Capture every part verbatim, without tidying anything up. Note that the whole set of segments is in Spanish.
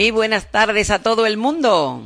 Muy buenas tardes a todo el mundo.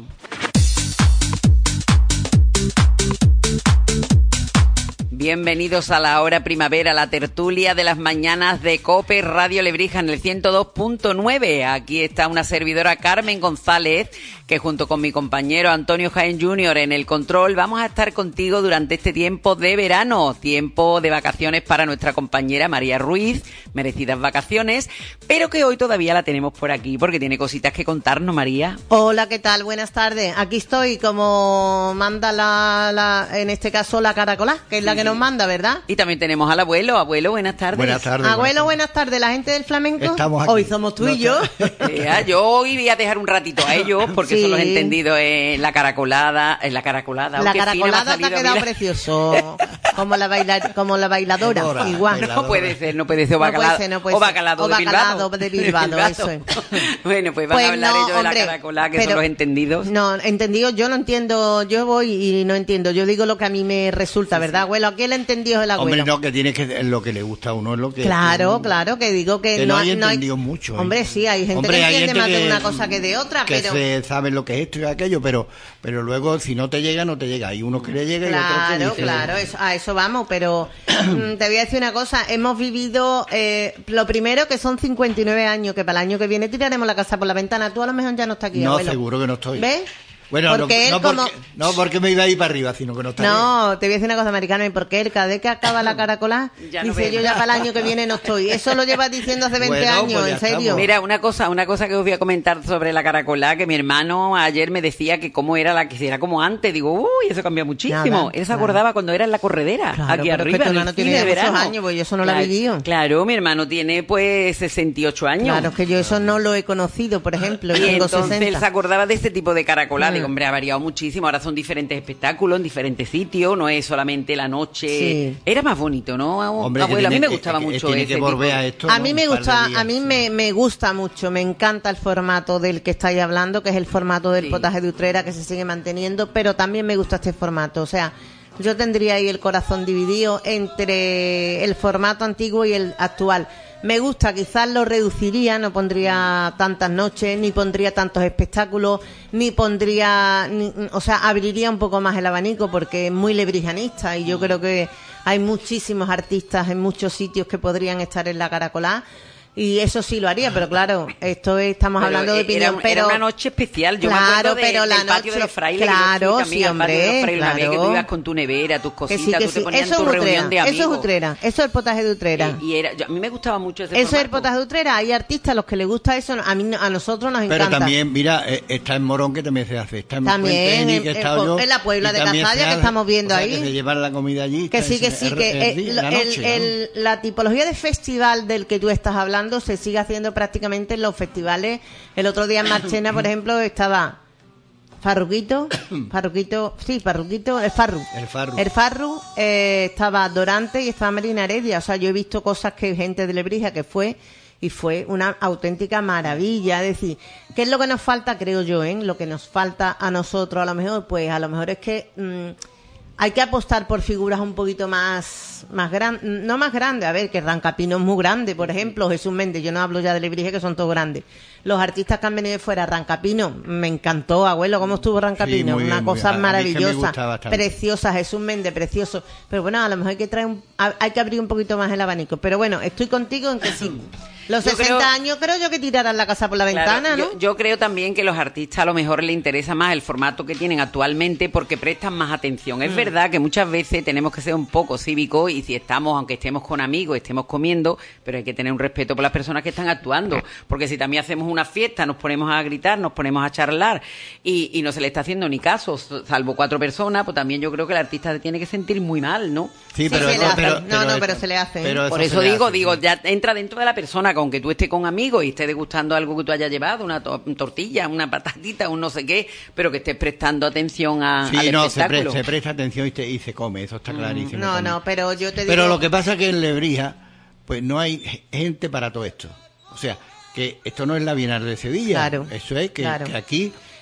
Bienvenidos a la hora primavera, la tertulia de las mañanas de COPE Radio Lebrija en el ciento dos punto nueve. Aquí está una servidora, Carmen González, que junto con mi compañero Antonio Jaén junior en el control vamos a estar contigo durante este tiempo de verano, tiempo de vacaciones para nuestra compañera María Ruiz, merecidas vacaciones, pero que hoy todavía la tenemos por aquí porque tiene cositas que contarnos, María. Hola, ¿qué tal? Buenas tardes. Aquí estoy como manda la, la en este caso la caracolá, que es la Sí. que nos manda, ¿verdad? Y también tenemos al abuelo. Abuelo, buenas tardes. Buenas tardes. Abuelo, buenas buenas tardes. La gente del flamenco. Estamos aquí. Hoy somos tú y yo. Ya, yo hoy voy a dejar un ratito a ellos porque Sí. son los entendidos en la caracolada, en la caracolada. La Aunque fina me ha caracolada te ha salido, quedado mira. precioso. Como la bailar, como la bailadora, Bailadora, igual. bailadora. No puede ser, no puede ser o No bacalao, puede ser, no puede o ser. bacalado O de Bilbao. bacalado de Bilbao, eso es. Bueno, pues van Pues a hablar no, ellos de hombre, la caracolada, que pero- son los entendidos. No, entendido, yo no entiendo, yo voy y no entiendo, yo digo lo que a mí me resulta, ¿verdad, abuelo? Aquí el entendido es el abuelo. Hombre, no, que tiene que lo que le gusta a uno es lo que... Claro, claro, que digo que, Que no, no, hay no hay- entendido mucho. ¿eh? Hombre, sí, hay gente Hombre, que hay entiende gente más de que- una cosa que de otra, que pero... se sabe lo que es esto y aquello, pero pero luego si no te llega, no te llega. Hay unos que le llega y otros que Claro, dice- claro, eso- a eso vamos, pero mm, te voy a decir una cosa, hemos vivido, eh, lo primero que son cincuenta y nueve años, que para el año que viene tiraremos la casa por la ventana, tú a lo mejor ya no estás aquí, No, abuelo. seguro que no estoy. ¿Ves? Bueno, Porque no, él no, como- porque, no porque me iba a ir para arriba, sino que no está No, te voy a decir una cosa, americano, y porque él cada vez que acaba la caracola, Ya no dice ve. yo ya para el año que viene no estoy. Eso lo llevas diciendo hace veinte Bueno, años, pues ya en serio. estamos. Mira, una cosa, una cosa que os voy a comentar sobre la caracolá, que mi hermano ayer me decía que cómo era la que era como antes. Digo, uy, eso cambia muchísimo. Nada, Él se claro. acordaba cuando era en la corredera, Claro, aquí pero es que arriba, tu en el hermano tiene cine de ya muchos verano. años, pues yo eso no lo he Claro, vivido. Claro, mi hermano tiene pues sesenta y ocho años. Claro, es que yo eso no lo he conocido, por ejemplo, Y yo tengo entonces él sesenta. se acordaba de este tipo de caracolá. Mm. Digo, hombre, ha variado muchísimo. Ahora son diferentes espectáculos en diferentes sitios. No es solamente la noche. Sí. Era más bonito, ¿no, Hombre, que abuelo? A mí tiene me que- gustaba que- mucho tiene ese que volver tipo. a esto. A ¿no? mí me Un par de gusta, días, a mí sí. me, me gusta mucho, me encanta el formato del que estáis hablando, que es el formato del Sí. potaje de Utrera, que se sigue manteniendo, pero también me gusta este formato. O sea, yo tendría ahí el corazón dividido entre el formato antiguo y el actual. Me gusta, quizás lo reduciría, no pondría tantas noches, ni pondría tantos espectáculos, ni pondría, ni- o sea, abriría un poco más el abanico porque es muy lebrijanista y yo creo que hay muchísimos artistas en muchos sitios que podrían estar en la caracolá. Y eso sí lo haría, pero claro, esto es- estamos Pero hablando de era, opinión, un- pero... era una noche especial. Yo me Claro, acuerdo de- pero la del patio noche- de los frailes. claro, que yo fui también sí, al patio de los hombre, frailes una vez, que tú claro. ibas con tu nevera, tus Que cositas, sí, que tú te sí. ponías Eso en es tu reunión Utrera, de amigos. eso es Utrera, eso es el potaje de Utrera. Y, y era, yo- a mí me gustaba mucho ese Eso es el formato. potaje de Utrera. Hay artistas a los que les gusta eso, a mí no- a nosotros nos Pero encanta. también, mira, eh, está en Morón, que también se hace. Está en También, Fuenteni, en- que he en- estado yo, en la Puebla y de también Cazalla, se que hace. estamos viendo O sea, ahí. que se llevan la comida allí. Que está sí, que ese- sí, el- que el el- día- la el- noche, el- la tipología de festival del que tú estás hablando se sigue haciendo prácticamente en los festivales. El otro día en Marchena, por ejemplo, estaba Farruquito, Farruquito, sí, Farruquito, el Farru. El Farru. El Farru, eh, estaba Dorante y estaba Marina Heredia. O sea, yo he visto cosas que gente de Lebrija que fue y fue una auténtica maravilla. Es decir, ¿qué es lo que nos falta? Creo yo, ¿eh? Lo que nos falta a nosotros, a lo mejor, pues a lo mejor es que mm, hay que apostar por figuras un poquito más, más grandes, no más grandes, a ver, que Rancapino es muy grande, por ejemplo, Jesús Méndez, yo no hablo ya de Lebrija, que son todos grandes. Los artistas que han venido de fuera, Rancapino, me encantó, abuelo, cómo estuvo Rancapino, Sí, muy una bien, muy cosa bien. A- a mí es que me maravillosa, gusta bastante. preciosa, Jesús Méndez, precioso, pero bueno, a lo mejor hay que traer un, a- hay que abrir un poquito más el abanico, pero bueno, estoy contigo en que sí. Los Yo sesenta creo- años creo yo que tirarán la casa por la Claro, ventana, ¿no? yo, yo creo también que los artistas a lo mejor les interesa más el formato que tienen actualmente porque prestan más atención. Mm. Es verdad que muchas veces tenemos que ser un poco cívicos y si estamos, aunque estemos con amigos, estemos comiendo, pero hay que tener un respeto por las personas que están actuando. Porque si también hacemos una fiesta, nos ponemos a gritar, nos ponemos a charlar y, y no se le está haciendo ni caso, salvo cuatro personas, pues también yo creo que el artista se tiene que sentir muy mal, ¿no? Sí, Sí, pero se eso- le hace. pero- No, pero no, eso- pero se le hace, ¿eh? pero Por se eso le digo, hace, digo, sí. ya entra dentro de la persona, que aunque tú estés con amigos y estés degustando algo que tú hayas llevado, una to- tortilla, una patatita, un no sé qué, pero que estés prestando atención a, Sí, al no, se, espectáculo. pre- se presta atención y, te- y se come, eso está clarísimo. No, también. no, pero yo te digo... Pero lo que pasa es que en Lebrija, pues no hay gente para todo esto. O sea, que esto no es la Bienal de Sevilla. Claro, Eso es que, claro. que aquí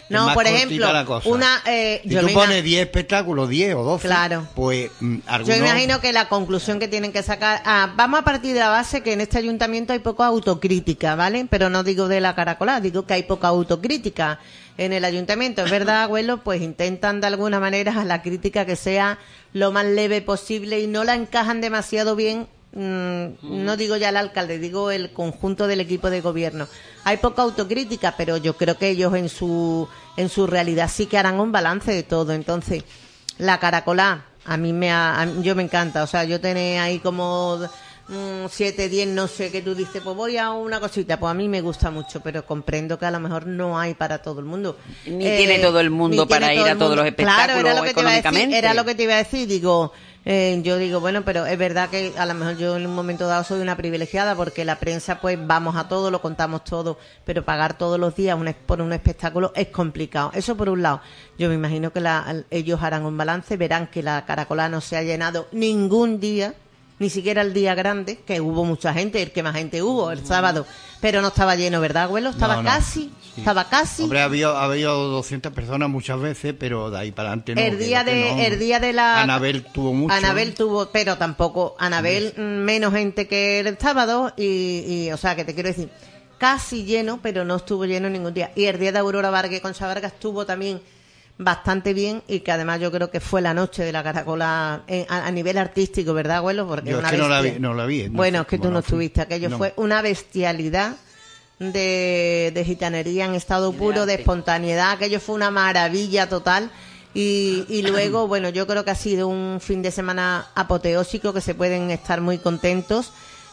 No, más por cortita ejemplo, la cosa. una... Eh, si yo tú me pones imag- diez espectáculos, diez o doce, Claro. pues mm, algunos... Yo imagino que la conclusión que tienen que sacar... Ah, vamos a partir de la base que en este ayuntamiento hay poca autocrítica, ¿vale? Pero no digo de la caracolada, digo que hay poca autocrítica en el ayuntamiento. Es verdad, abuelo, pues intentan de alguna manera a la crítica que sea lo más leve posible y no la encajan demasiado bien. No digo ya el alcalde, digo el conjunto del equipo de gobierno. Hay poca autocrítica, pero yo creo que ellos en su en su realidad sí que harán un balance de todo. Entonces, la caracolá a mí me ha, a mí- yo me encanta, o sea, yo tenía ahí como mm, siete, diez, no sé, que tú dices, pues voy a una cosita, pues a mí me gusta mucho, pero comprendo que a lo mejor no hay para todo el mundo. Ni tiene todo el mundo ni tiene para ir todo a el todos mundo. los Claro, era espectáculos lo que te iba a decir, económicamente. era lo que te iba a decir, digo, eh, yo digo, bueno, pero es verdad que a lo mejor yo en un momento dado soy una privilegiada porque la prensa, pues vamos a todo, lo contamos todo, pero pagar todos los días un, es- por un espectáculo es complicado. Eso por un lado. Yo me imagino que la- ellos harán un balance, verán que la Caracolá no se ha llenado ningún día, ni siquiera el día grande, que hubo mucha gente, el que más gente hubo, el sábado, pero no estaba lleno, ¿verdad, abuelo? Estaba No, no. casi, Sí. estaba casi. Hombre, había, había doscientas personas muchas veces, pero de ahí para adelante no. el día creo que de no. el día de la Anabel tuvo mucho. Anabel tuvo, pero tampoco Anabel mm, menos gente que el sábado y, y, o sea, que te quiero decir, casi lleno, pero no estuvo lleno ningún día. Y el día de Aurora Vargas y Concha Vargas estuvo también bastante bien y que además yo creo que fue la noche de la caracola eh, a, a nivel artístico, ¿verdad, abuelo? Porque Yo una es que no la bestia- vi, no la vi. no bueno, sé es que cómo tú no fui. estuviste, aquello No. fue una bestialidad de, de gitanería en estado puro, de espontaneidad, aquello fue una maravilla total. Y, y luego, bueno, yo creo que ha sido un fin de semana apoteósico, que se pueden estar muy contentos.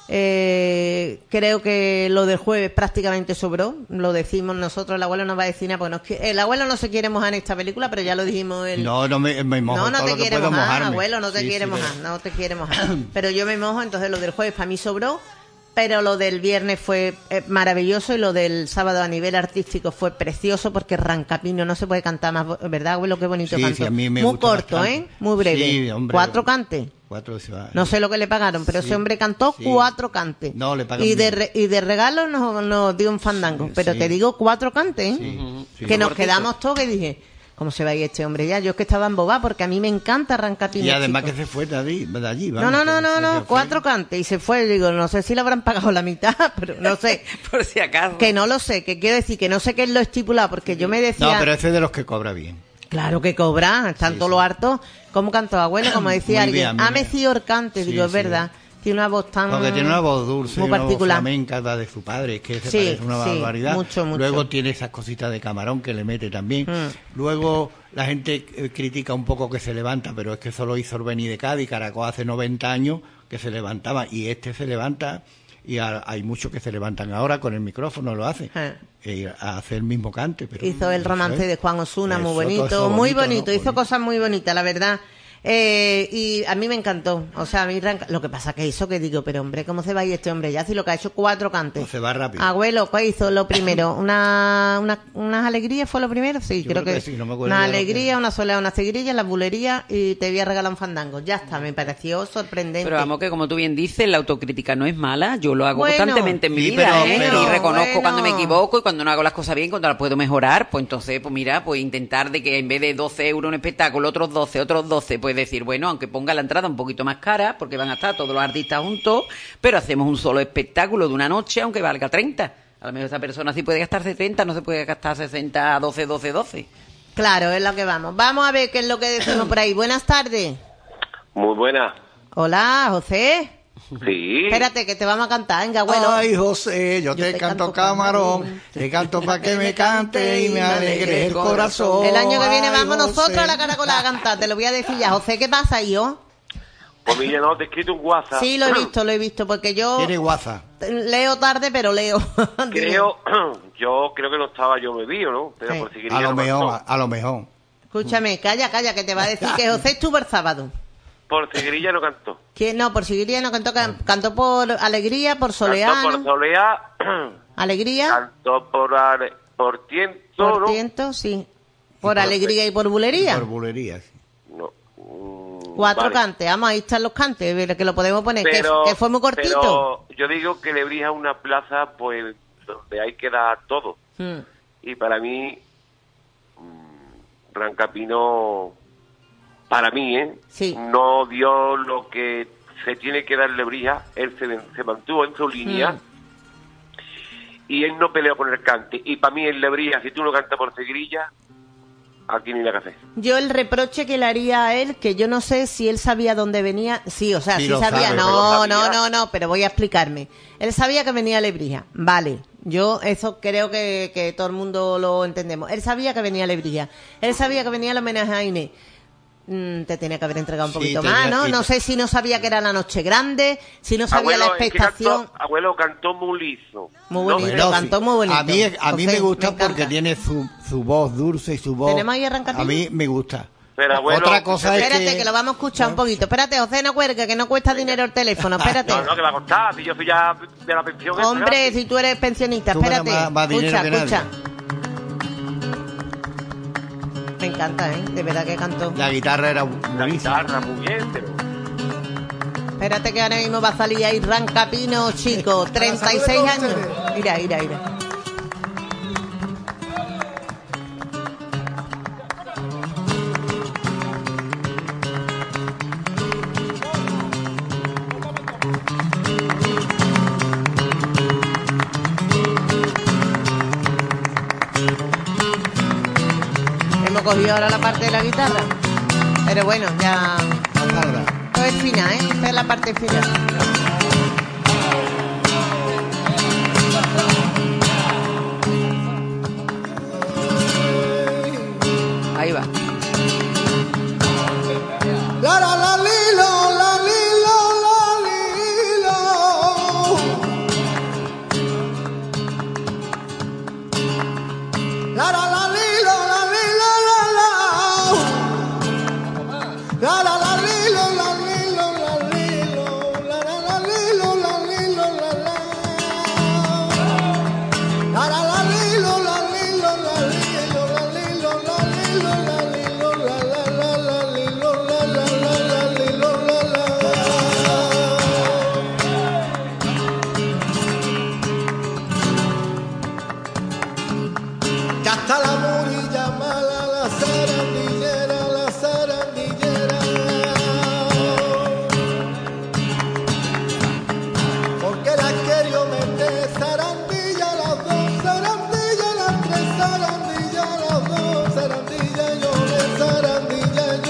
Eh, creo que lo del jueves prácticamente sobró, lo decimos nosotros, el abuelo nos va a decir nada, porque nos qui- el abuelo no se quiere mojar en esta película, pero ya lo dijimos el... No, no me, me mojo No, no todo te lo que quiere puedo mojar, mojarme. abuelo, no te Sí, quiere sí, mojar, pero- no te quiere mojar. Pero yo me mojo, entonces lo del jueves para mí sobró, pero lo del viernes fue eh, maravilloso y lo del sábado a nivel artístico fue precioso porque Rancapino no se puede cantar más, bo- ¿verdad, abuelo? Qué bonito Sí, canto. sí, a mí me Muy gusta corto, bastante. ¿eh? Muy breve. Sí, hombre. Cuatro cantes. Cuatro se va. No sé lo que le pagaron, pero Sí, ese hombre cantó sí. cuatro cantes. No, le pagan y de bien. re- y de regalo nos, nos dio un fandango. Sí, pero sí. te digo cuatro cantes, ¿eh? Sí, sí. Que nos Cortito. quedamos todos que dije, ¿cómo se va a ir este hombre ya? Yo es que estaba embobada porque a mí me encanta Rancapino. Y además chico. que se fue de allí. De allí No, vamos, no, no, que no, se- no, se fue. cuatro cantes y se fue. Digo, no sé si le habrán pagado la mitad, pero no sé. Por si acaso. Que no lo sé, que quiero decir que no sé qué es lo estipulado, porque yo me decía... No, pero ese es de los que cobra bien. Claro que cobra, están Sí, todos sí. los hartos. ¿Cómo cantó abuelo? Como decía Muy bien, alguien. a Ha mí me- mecido Orcante, Sí, digo, es sí. verdad. Tiene una voz tan... Porque tiene una voz dulce, muy una voz particular. flamenca, la de su padre, es que se Sí, parece una sí, barbaridad. mucho, mucho. Luego tiene esas cositas de camarón que le mete también. Mm. Luego la gente eh, critica un poco que se levanta, pero es que eso lo hizo el Beni de Cádiz, Caracol hace noventa años que se levantaba, y este se levanta, y a- hay muchos que se levantan ahora con el micrófono, lo hace, Ah. eh, a hacer el mismo cante. Pero Hizo el eso romance es- de Juan Osuna, muy eso, bonito, todo eso muy bonito, bonito, ¿no? hizo cosas muy bonitas, la verdad. Eh, y a mí me encantó, o sea, a mí Ranca- lo que pasa que hizo que digo, pero hombre, ¿cómo se va a ir este hombre? Ya si lo que ha hecho cuatro cantes. No, se va rápido. Abuelo, ¿qué hizo lo primero? ¿Una, una, ¿Unas alegrías fue lo primero? Sí, Yo creo, creo que, que sí, no me acuerdo una ya lo que alegría, era. una soleá, una cegrilla, las bulerías y te voy a regalar un fandango. Ya está, me pareció sorprendente. Pero vamos, que como tú bien dices, la autocrítica no es mala. Yo lo hago Bueno. constantemente en mi Sí, vida, pero- ¿eh? pero- y reconozco bueno. cuando me equivoco y cuando no hago las cosas bien, cuando las puedo mejorar. Pues entonces, pues mira, pues intentar de que en vez de doce euros un espectáculo, otros doce, otros doce, pues decir, bueno, aunque ponga la entrada un poquito más cara, porque van a estar todos los artistas juntos, pero hacemos un solo espectáculo de una noche, aunque valga treinta. A lo mejor esa persona sí puede gastarse treinta, no se puede gastar sesenta, doce, doce, doce. Claro, es lo que vamos. Vamos a ver qué es lo que decimos por ahí. Buenas tardes. Muy buena. Hola, José. Sí. Espérate, que te vamos a cantar, venga, abuelo. Ay, José, yo, te, canto camarón, te canto para que me cante y me alegre el corazón. El año que viene Ay, vamos José. nosotros a la Caracola a cantar, te lo voy a decir ya. José, ¿qué pasa, yo? Pues mira, no, te he escrito un WhatsApp. Sí, lo he visto, lo he visto, porque yo Tiene WhatsApp. leo tarde, pero leo. Creo, yo creo que no estaba yo bebido, ¿no? Pero Sí. por si A lo no mejor, cantó. a, a lo mejor. Escúchame, calla, calla, que te va a decir que José estuvo el sábado. Por Sigrilla no cantó. ¿Quién? No, por Siguiría no cantó, can- cantó por Alegría, por Cantó Soleano. por Soleá, Alegría, cantó por, Ale- por Tiento, por ¿no? Tiento, sí. Por por- Alegría y por Bulería. Por bulerías. No. Mm, Cuatro vale. cantes, vamos, ahí están los cantes, ver, que lo podemos poner, que- Pero, que, fue muy cortito. pero yo digo que Lebrija es una plaza, pues, donde hay que dar todo. Mm. Y para mí, mmm, Rancapino, para mí, ¿eh? Sí. No dio lo que se tiene que darle Lebrija. Él se, se mantuvo en su línea. Mm. Y él no peleó con el cante. Y para mí el Lebrija, si tú no cantas por seguirilla, aquí ni la café. Yo el reproche que le haría a él, que yo no sé si él sabía dónde venía. Sí, o sea, sí, sí sabía. Sabe, no, sabía. no, no, no, pero voy a explicarme. Él sabía que venía Lebrija. Vale. Yo eso creo que, que todo el mundo lo entendemos. Él sabía que venía Lebrija. Él sabía que venía el homenaje a Inés. Mm, te tenía que haber entregado un poquito sí, más, ¿no? No sé si no sabía que era la noche grande, si no sabía abuelo, la expectación. Es que cantó, abuelo cantó muy liso. Muy bonito, no, cantó sí. muy bonito. A mí, a mí me gusta me porque tiene su, su voz dulce y su voz. ¿Tenemos ahí Rancapino? A mí me gusta. Pero, abuelo, otra cosa es espérate, que... que lo vamos a escuchar un poquito. Espérate, José, no cuelgue, que no cuesta dinero el teléfono. Espérate. No, no, que va a costar. Si yo soy ya de la pensión. Hombre, esta, si tú eres pensionista, espérate. Más, más escucha, escucha. Me encanta, ¿eh? De verdad que cantó. La guitarra era La guitarra muy bien, pero... Espérate que ahora mismo va a salir ahí Rancapino, chico. treinta y seis años. Mira, mira, mira. Cogió ahora la parte de la guitarra, pero bueno, ya todo es final, ¿eh? Esta es la parte final. Ahí va. La la la lilo, la lilo, la lilo. La la la lilo, la lilo. La la la lilo, la lilo, la lilo, la la la lilo, la lilo, la la. La la la lilo, la lilo, la lilo, la lilo, la lilo, la lilo, la la la la lilo, la la la la lilo, la la. Ya está la murilla mala, la zarandillera, la zarandillera. Porque la quería meter zarandilla, las dos zarandillas, las tres zarandillas, las dos zarandillas, lloré, zarandilla,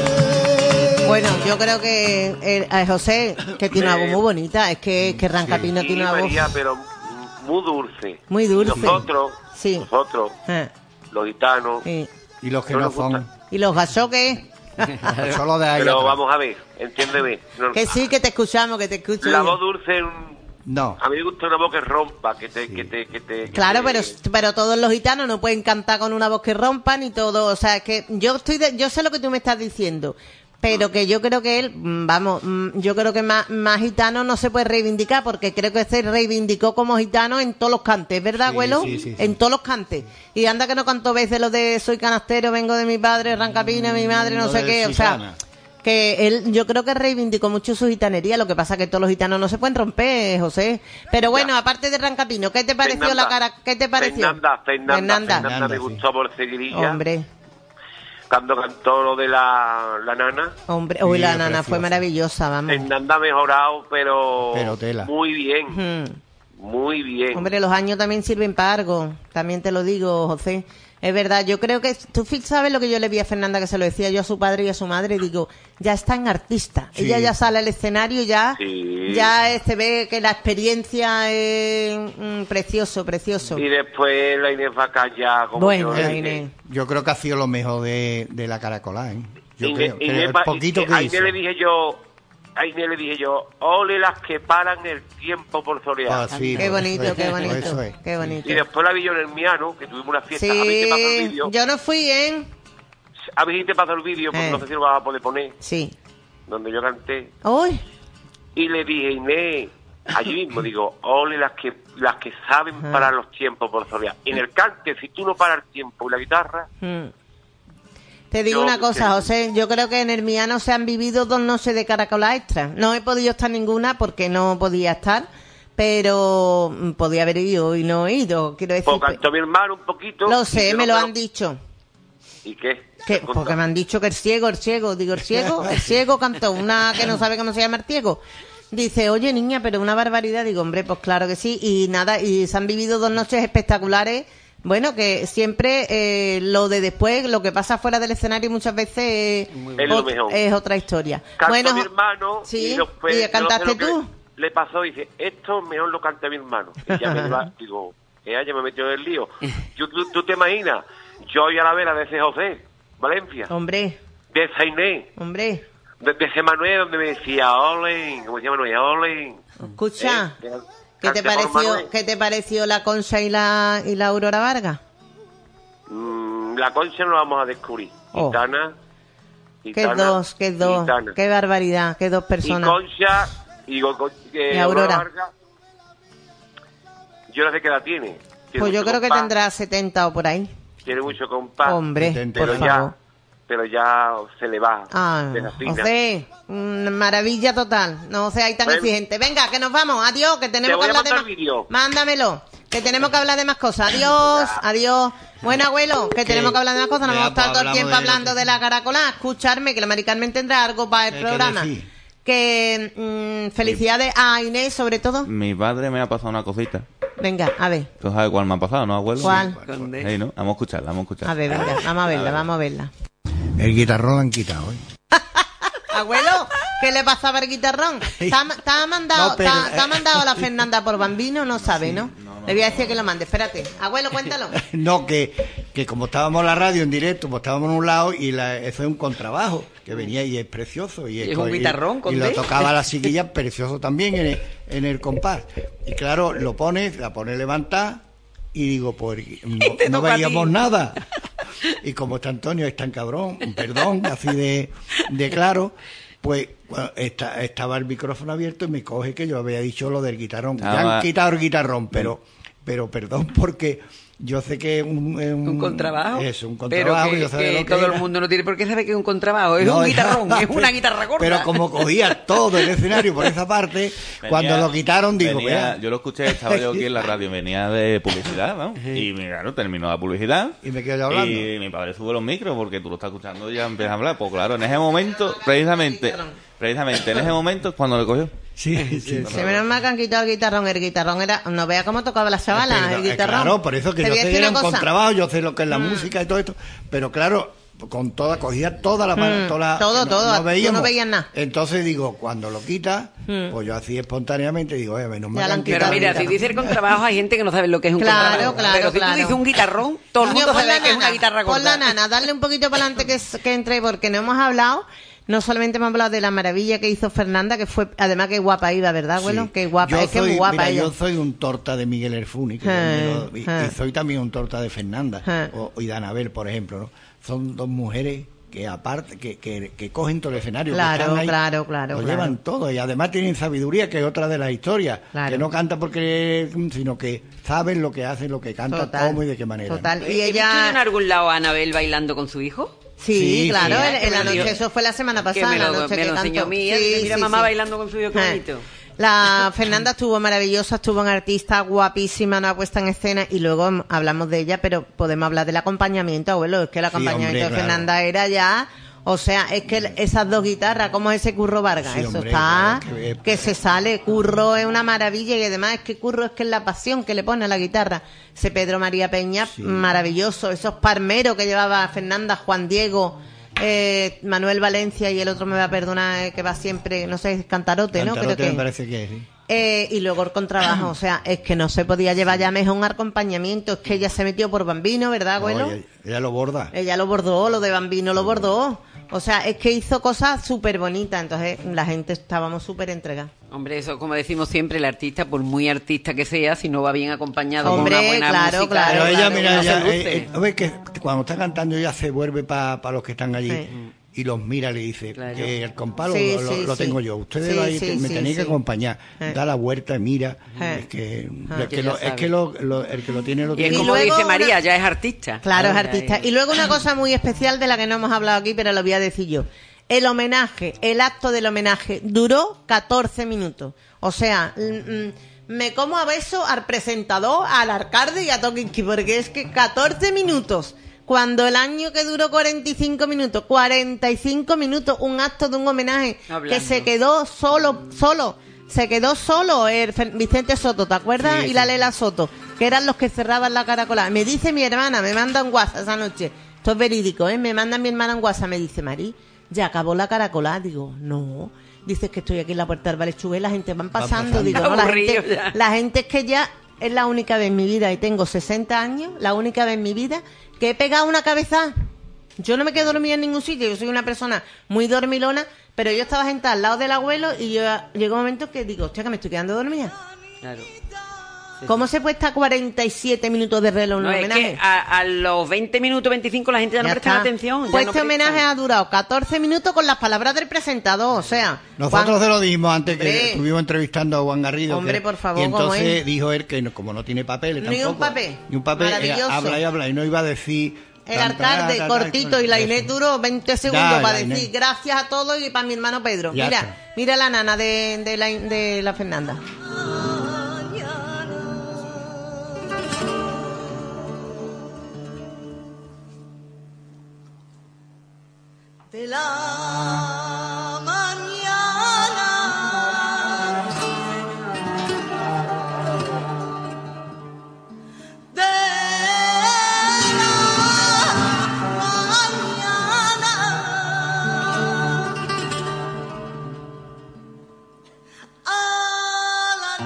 lloré. Bueno, yo creo que eh, eh, José, que tiene una voz muy bonita, es que, que Rancapino sí, tiene una María, voz... pero muy dulce. Muy dulce. Y nosotros, sí. nosotros, eh. los gitanos... Sí. Y los que no, no son... ¿Y los gasoques? Solo de ahí pero atrás. vamos a ver, entiéndeme. No, que sí, que te escuchamos, que te escucho. La voz dulce... No. A mí me gusta una voz que rompa, que te... Sí. Que te, que te que claro, te... pero pero todos los gitanos no pueden cantar con una voz que rompa, ni todo... O sea, es que yo estoy de, yo sé lo que tú me estás diciendo, pero que yo creo que él, vamos, yo creo que más, más gitano no se puede reivindicar, porque creo que se reivindicó como gitano en todos los cantes, ¿verdad, sí, abuelo? Sí, sí, sí. En todos los cantes. Y anda que no cantó veces lo de soy canastero, vengo de mi padre, Rancapino, mi madre, no, no sé qué, o sea... que él, yo creo que reivindicó mucho su gitanería, lo que pasa que todos los gitanos no se pueden romper, José. Pero bueno, ya. Aparte de Rancapino, ¿qué te pareció Fernanda, la cara? ¿Qué te pareció? Fernanda, Fernanda, Fernanda, Fernanda, Fernanda me sí. gustó por seguirilla. Hombre. Cuando cantó lo de la, la nana. Hombre, uy, sí, la nana preciosa. fue maravillosa, vamos. Fernanda ha mejorado, pero, pero tela. muy bien. Hmm. Muy bien. Hombre, los años también sirven para algo, también te lo digo, José. Es verdad, yo creo que... Tú sabes lo que yo le vi a Fernanda, que se lo decía yo a su padre y a su madre, digo, ya está en artista. Sí. Ella ya sale al escenario, ya sí. ya se ve que la experiencia es mm, precioso, precioso. Y después la Inés va a callar. Como bueno, yo, la Inés. Yo creo que ha sido lo mejor de, de la Caracolá, ¿eh? Yo Inés, creo, Inés, el poquito que a hizo. Inés le dije yo... A Inés le dije yo, ole las que paran el tiempo por solear. Ah, sí, qué bonito, eso es, qué bonito, eso es. Qué bonito. Y después la vi yo en el Miano, que tuvimos una fiesta. Sí, a mí te pasó el vídeo. Yo no fui, ¿eh? A mí te pasó el vídeo, porque eh. no sé si lo vas a poder poner. Sí. Donde yo canté. ¡Uy! Y le dije, Inés, allí mismo, digo, ole las que las que saben ah. parar los tiempos por solear. En el cante, si tú no paras el tiempo y la guitarra... Hmm. Te digo yo, una cosa, sí. José, yo creo que en el Miano se han vivido dos noches de Caracola extra. No he podido estar ninguna porque no podía estar, pero podía haber ido y no he ido, quiero decir. Pues cantó mi hermano un poquito. Lo sé, me lo no, han dicho. ¿Y qué? ¿Qué? Porque me han dicho que el ciego, el ciego, digo, el ciego, el ciego cantó, una que no sabe cómo se llama el ciego. Dice, oye niña, pero una barbaridad. Digo, hombre, pues claro que sí. Y nada, y se han vivido dos noches espectaculares. Bueno, que siempre eh, lo de después, lo que pasa fuera del escenario muchas veces eh, es, lo ot- mejor. es otra historia. Cantó bueno, mi hermano sí, y, después, ¿y yo cantaste no sé lo que tú? Le, le pasó y dice, esto mejor lo canta mi hermano. Y ya me va, digo, ella ya me metió en el lío. Yo, tú, tú te imaginas, yo y a la vera de ese José, Valencia, Hombre, de esa Inés, hombre, de, de ese Manuel donde me decía, ole, ¿cómo se llama Manuel? Ole. escucha, Eh, ¿qué te canté por pareció, Manuel. qué te pareció la Concha y la y la Aurora Vargas? Mm, la Concha no la vamos a descubrir. Oh. Gitana. Qué Gitana, dos, qué dos, Gitana. qué barbaridad, qué dos Y personas. Concha y, Go- Go- eh, Y Aurora. Vargas, yo no sé qué edad tiene. Tiene Pues yo mucho creo que compás, tendrá setenta o por ahí. Tiene mucho compás. Hombre, setenta, por pero favor. ya, pero ya se le va. Ah, desafina. José, una maravilla total. No seáis tan Bueno. exigente. Venga, que nos vamos. Adiós, que tenemos Te voy que a hablar de mandar más. vídeo. Mándamelo, que tenemos que hablar de más cosas. Adiós, adiós. Bueno, abuelo, que Que- tenemos que hablar de más cosas. No ya, vamos a estar pues, todo el hablamos tiempo de lo hablando que- de la caracola. Escucharme, que la Mari Carmen tendrá algo para el Hay que programa. decir. Que mm, felicidades a Inés, sobre todo. Mi padre me ha pasado una cosita. Venga, a ver. ¿Tú sabes cuál me ha pasado, no, abuelo? ¿Cuál? Conde. Ahí, ¿no? Vamos a escucharla, vamos a escucharla. A ver, venga, vamos a verla, vamos a verla. El guitarrón lo han quitado, ¿eh? Abuelo, ¿qué le pasaba al guitarrón? ¿Te ha, te ha mandado, No, pero, te ha- te ha eh, mandado la Fernanda por Bambino? No sabe, ¿no? Le voy a decir que lo mande. Espérate. Abuelo, cuéntalo. No, que, que como estábamos en la radio en directo, pues estábamos en un lado y la, eso es un contrabajo que venía y es precioso. Y, Y es un guitarrón, y, con y lo D. tocaba la chiquilla precioso también en el, en el compás. Y claro, lo pones, la pones levantada y digo, pues no, te no toca a ti. veíamos nada. Y como está Antonio, es tan cabrón, perdón, así de, de claro, pues bueno, está, estaba el micrófono abierto y me coge que yo había dicho lo del guitarrón. Ya Estaba- han quitado el guitarrón, pero, pero perdón, porque yo sé que es un, es Un contrabajo. Es un Pero contrabajo, que, yo sé que de lo que todo era. el mundo no tiene por qué saber que es un contrabajo. Es No, un ya, guitarrón, es pero- una guitarra gorda. Pero como cogía todo el escenario por esa parte, Venía- cuando lo quitaron, digo, venía- vea. yo lo escuché, estaba yo aquí en la radio, venía de publicidad, ¿no? Y claro, terminó la publicidad. Y me quedo yo hablando. Y mi padre sube los micros porque tú lo estás escuchando y ya empiezas a hablar. Pues claro, en ese momento, precisamente, precisamente en ese momento es cuando le cogió. Sí, sí, sí. Se menos mal que han quitado el guitarrón. El guitarrón era... No vea cómo tocaba la chavala, Pero, el eh, guitarrón. Claro, por eso que Te yo voy a sé decir que era una un cosa. contrabajo, yo sé lo que es la Mm. música y todo esto, pero claro, con toda, cogía toda la... Mm, toda la- todo, no- todo, no tú veíamos. no veías nada. Entonces digo, cuando lo quita, Mm. pues yo así espontáneamente digo, oye, menos mal Ya que la han han Pero quitado el mira, si guitarrón. dice el contrabajo, hay gente que no sabe lo que es un Claro, contrabajo. claro, Pero si claro. tú dices un guitarrón, todo el Coño, mundo pon sabe la que es una nana, guitarra pon gorda. la nana, darle un poquito para adelante que, que entre, porque no hemos hablado. No solamente hemos hablado de la maravilla que hizo Fernanda, que fue, además que guapa iba, ¿verdad, abuelo? Sí. Qué guapa, Yo es que es soy- muy guapa mira, ella. yo soy un torta de Miguel Erfuni, que Eh, yo me lo- y, eh. y soy también un torta de Fernanda, Eh. o, y de Anabel, por ejemplo, ¿no? Son dos mujeres que aparte, que, que, que cogen todo el escenario, que Claro, están ahí, claro, claro, lo claro. llevan todo, y además tienen sabiduría, que es otra de las historias, Claro. que no canta porque, sino que saben lo que hacen, lo que canta, Total, cómo y de qué manera. ¿no? total. Y ¿He visto yo en ella... algún lado a Anabel bailando con su hijo? Sí, Sí, claro, sí. en, en la Que me noche, dio- eso fue la semana Que pasada, me la lo, noche me que lo enseñó cantó. a mí. Sí, Mira, sí, mamá sí. bailando con su hijo, qué Eh. bonito. La Fernanda estuvo maravillosa, estuvo en artista guapísima, una puesta en escena, y luego hablamos de ella, pero podemos hablar del acompañamiento, abuelo. Es que el Sí, acompañamiento hombre, de claro. Fernanda era ya, o sea, es que esas dos guitarras, como ese Curro Vargas, Sí, eso hombre, está, claro, que- que se sale. Curro es una maravilla, y además es que Curro es que es la pasión que le pone a la guitarra. Ese Pedro María Peña, Sí. maravilloso. Esos parmeros que llevaba Fernanda, Juan Diego, eh, Manuel Valencia, y el otro me va a perdonar, eh, que va siempre, no sé, Cantarote, ¿no? Cantarote Creo que me parece que es, sí. eh, y luego el contrabajo, o sea, es que no se podía llevar ya mejor un acompañamiento. Es que ella se metió por Bambino, ¿verdad, abuelo? No, ella, ella lo borda. Ella lo bordó, lo de Bambino lo bordó. O sea, es que hizo cosas súper bonitas. Entonces, la gente estábamos súper entregados. Hombre, eso como decimos siempre, el artista, por muy artista que sea, si no va bien acompañado Hombre, con una buena claro, música, claro, Pero ella, claro, mira, no se ella, luce. eh, eh, ves que cuando está cantando ella se vuelve para los que están allí Sí. y los mira y le dice Claro. que el compás lo- Sí, lo, sí, lo sí. tengo yo. Ustedes Sí, lo ahí sí, me sí, tenéis que sí. acompañar. Eh. Da la vuelta y mira. Eh. Es que, Ah. el que, Que lo, ya es sabe. que lo, lo- el que lo tiene lo Y es tiene. Y como luego dice una- María, ya es artista. Claro, es Ay, artista. ay. Y luego una cosa muy especial de la que no hemos hablado aquí, pero lo voy a decir yo. El homenaje, el acto del homenaje, duró catorce minutos. O sea, mm, mm, me como a beso al presentador, al alcalde y a Tokinski, porque es que catorce minutos. cuando el año que duró cuarenta y cinco minutos, cuarenta y cinco minutos, un acto de un homenaje Hablando. que se quedó solo, solo, se quedó solo el Fer- Vicente Soto, ¿te acuerdas? Sí, y sí. la Lela Soto, que eran los que cerraban la caracola. Me dice mi hermana, me manda un WhatsApp esa noche, esto es verídico, ¿eh? Me manda mi hermana un WhatsApp, me dice, Mari, ya acabó la caracola. Digo, no. Dices que estoy aquí en la puerta del Valechugué, la gente van pasando. pasando. Digo, no, la Aburrido gente, ya. la gente es que ya es la única vez en mi vida, y tengo sesenta años, la única vez en mi vida que he pegado una cabeza. Yo no me quedo dormida en ningún sitio, yo soy una persona muy dormilona, pero yo estaba sentada al lado del abuelo y yo llegó un momento que digo, hostia, que me estoy quedando dormida. Claro. ¿Cómo se puede estar cuarenta y siete minutos de reloj en No, un es homenaje? que a, a los veinte minutos, veinticinco, la gente ya no Ya presta está. atención. ya Pues no este presta. homenaje ha durado catorce minutos con las palabras del presentador, o sea... Nosotros Juan- se lo dijimos antes que Hombre. estuvimos entrevistando a Juan Garrido. Hombre, que- por favor, Y ¿cómo entonces es? dijo él que no- como no tiene papeles Ni un tampoco. papel. Ni un papel. eh, Maravilloso. habla y habla y no iba a decir... El tan, alcalde, ta, ta, ta, cortito, y la eso. Inés duró veinte segundos Ya, para la decir Inés. gracias a todos y para mi hermano Pedro. Ya Mira, está. mira la nana de, de, la, de la Fernanda. De la mañana de la mañana a la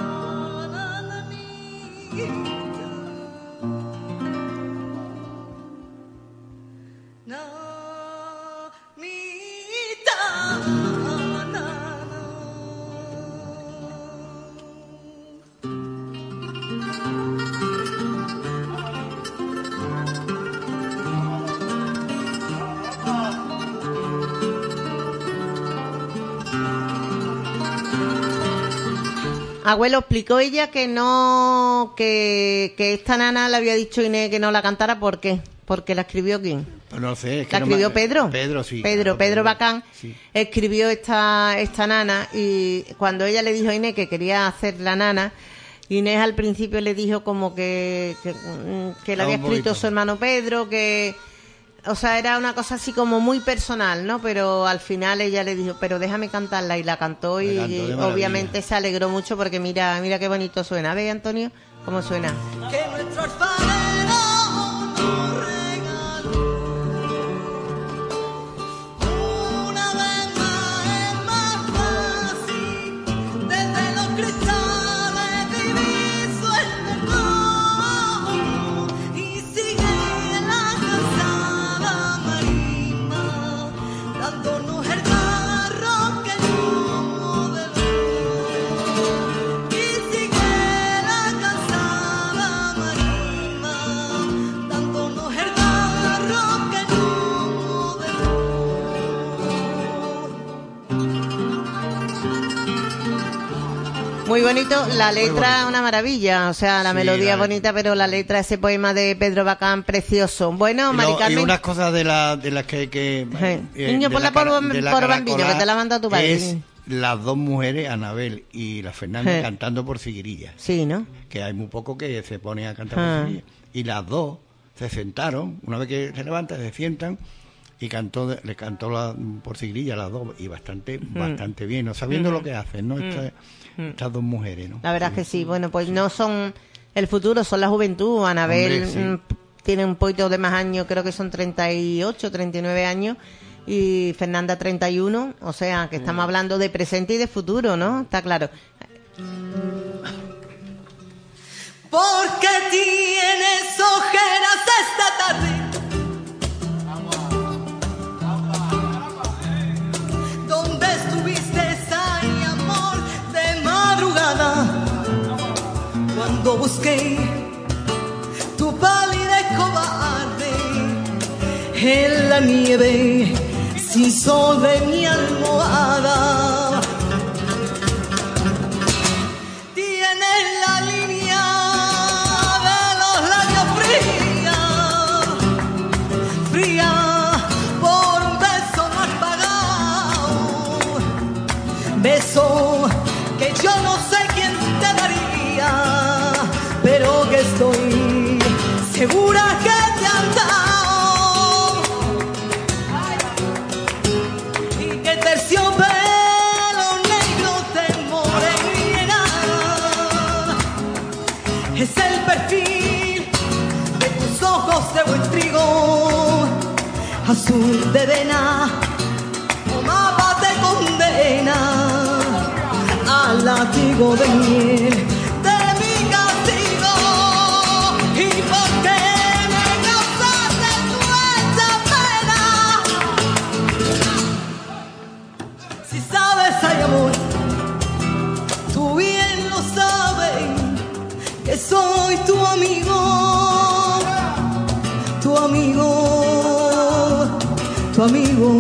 nanita. Abuelo, explicó ella que no, que, que esta nana le había dicho a Inés que no la cantara, ¿por qué? Porque la escribió quién. Pues no sé, es que La no escribió me- Pedro. Pedro, sí. Pedro, claro, Pedro Bacán Sí. escribió esta, esta nana, y cuando ella le dijo a Inés que quería hacer la nana, Inés al principio le dijo como que, que, mm, que le Ah, había un escrito poquito. su hermano Pedro, que... O sea, era una cosa así como muy personal, ¿no? Pero al final ella le dijo, pero déjame cantarla, y la cantó, y La cantó de maravilla. obviamente se alegró mucho porque mira, mira qué bonito suena. ¿Ves, Antonio? ¿Cómo suena? Que nuestro alfarero nos regaló una vez más es más fácil desde los cristales diviso el perdón y sigue la calzada marina dándonos el carro que no modeló y sigue la calzada marina dándonos el carro que no modeló. Muy bonito, la letra una maravilla, o sea, la Sí, melodía la- bonita, pero la letra, ese poema de Pedro Bacán, precioso. Bueno, Y, Mari lo- y Carmen, unas cosas de, la, de las que... que Sí. eh, Niño, de ponla la cara- por- de la por Bambino, caracola que te la manda tu padre. Es las dos mujeres, Anabel y la Fernanda, Sí. cantando por Siguirilla. sí, ¿no? Que hay muy poco que se pone a cantar Ah. por Siguirilla. Y las dos se sentaron, una vez que se levantan, se sientan, y cantó, le cantó la, por Siguirilla a las dos, y bastante, bastante bien, ¿no? Sabiendo lo que hacen, ¿no? Esta- Estas dos mujeres, ¿no? La verdad es que sí, bueno, pues no son el futuro, son la juventud. Anabel Hombre, sí. mm, tiene un poquito de más años, creo que son treinta y ocho, treinta y nueve años, y Fernanda treinta y uno, o sea, que estamos hablando de presente y de futuro, ¿no? Está claro. Porque tienes ojeras esta tarde. ¿Dónde estuviste, ay amor, de madrugada? Cuando busqué tu palidez cobarde en la nieve, sin sol de mi almohada. Tienes la línea de los labios fría, fría por un beso no has pagado, beso que yo no sé quién te daría, pero que estoy segura que te han dado. azul de vena, o mapa te condena al látigo de miel de mi castigo. ¿Y por qué me causaste tú esta pena? Si sabes, hay amor, tú bien lo sabes, que soy tu amigo, tu amigo, tu amigo.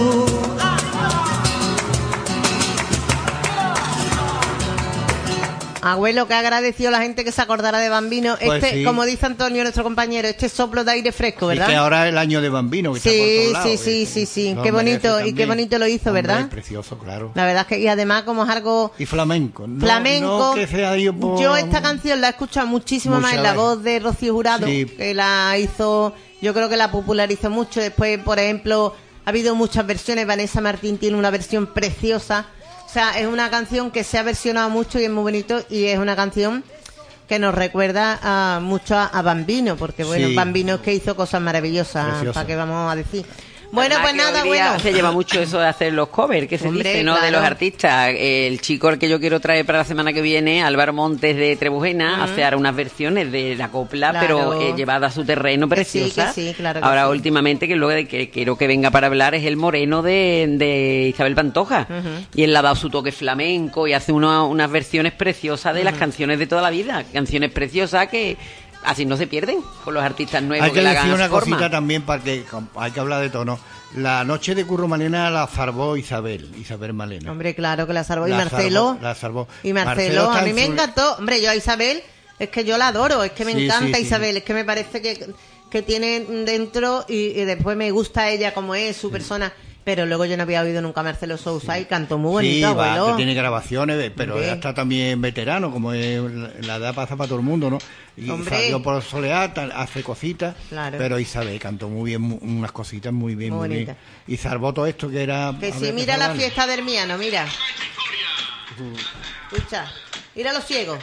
Abuelo, que agradeció a la gente que se acordara de Bambino. Pues Este, sí. como dice Antonio, nuestro compañero, este soplo de aire fresco, Y ¿verdad? que ahora es el año de Bambino, que está por Sí, todos lados, sí, sí, que- sí, sí. lo Qué bonito, merece y qué también. bonito lo hizo, Hombre, ¿verdad? precioso, claro. La verdad es que, y además como es algo Y flamenco. No, flamenco, no que sea ido por- yo esta canción la he escuchado muchísimo Muchas más en la veces. voz de Rocío Jurado, Sí. que la hizo, yo creo que la popularizó mucho. Después, por ejemplo, ha habido muchas versiones. Vanessa Martín tiene una versión preciosa. O sea, es una canción que se ha versionado mucho y es muy bonito, y es una canción que nos recuerda a, mucho a, a Bambino, porque bueno, Sí. Bambino es que hizo cosas maravillosas, Preciosa. ¿para qué vamos a decir? Bueno, Además pues que nada, hoy día bueno. se lleva mucho eso de hacer los covers, que se Hombre, dice, ¿no? De claro. los artistas. El chico al que yo quiero traer para la semana que viene, Álvaro Montes de Trebujena, hace ahora unas versiones de la copla, Claro. pero eh, llevada a su terreno, Que sí, preciosa. que sí, claro que ahora sí. últimamente, que luego de que quiero que venga para hablar, es el Moreno de, de Isabel Pantoja. Y él le ha dado su toque flamenco y hace una- unas versiones preciosas de las canciones de toda la vida. Canciones preciosas que así no se pierden con los artistas nuevos Hay que le hagan decir a una su forma. cosita también, para que hay que hablar de tono. La noche de Curro Malena la salvó Isabel, Isabel Malena. Hombre, claro que la salvó. Y La Marcelo. salvó, la salvó. Y Marcelo, Marcelo está a mí en me su- encantó. Hombre, yo a Isabel, es que yo la adoro. Es que me Sí, encanta sí, sí. Isabel. Es que me parece que, que tiene dentro. Y, y después me gusta ella como es, su persona. Pero luego yo no había oído nunca a Marcelo Sousa y cantó muy bonito, Sí, va, abuelo. que tiene grabaciones, pero Hombre. ya está también veterano, como es, la edad pasa para todo el mundo, ¿no? Y Hombre. salió por Soleá, tal, hace cositas, Claro. pero Isabel cantó muy bien, mu- unas cositas muy bien, Muy muy, bien. bonita. Y salvó todo esto que era... Que había sí, mira la salvarlo. fiesta del Miano, mira. Escucha, mira los ciegos.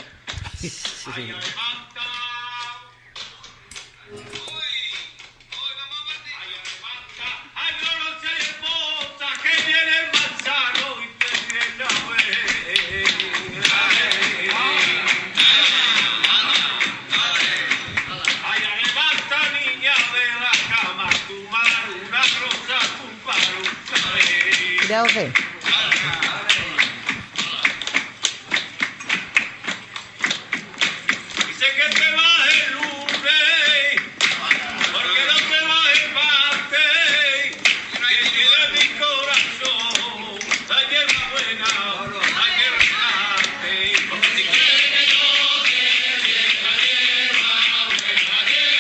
Ay, no lo sé, esposa, que viene el manzano y te viene a ver. Ay, levanta, niña, de la cama, tu madre, una rosa, tu paro, Mira, José. dice que te vas el lunes, porque no te vas el martes, que tiene mi corazón, la hierba buena, la hierba grande. Si quieres que yo te diga la hierba buena,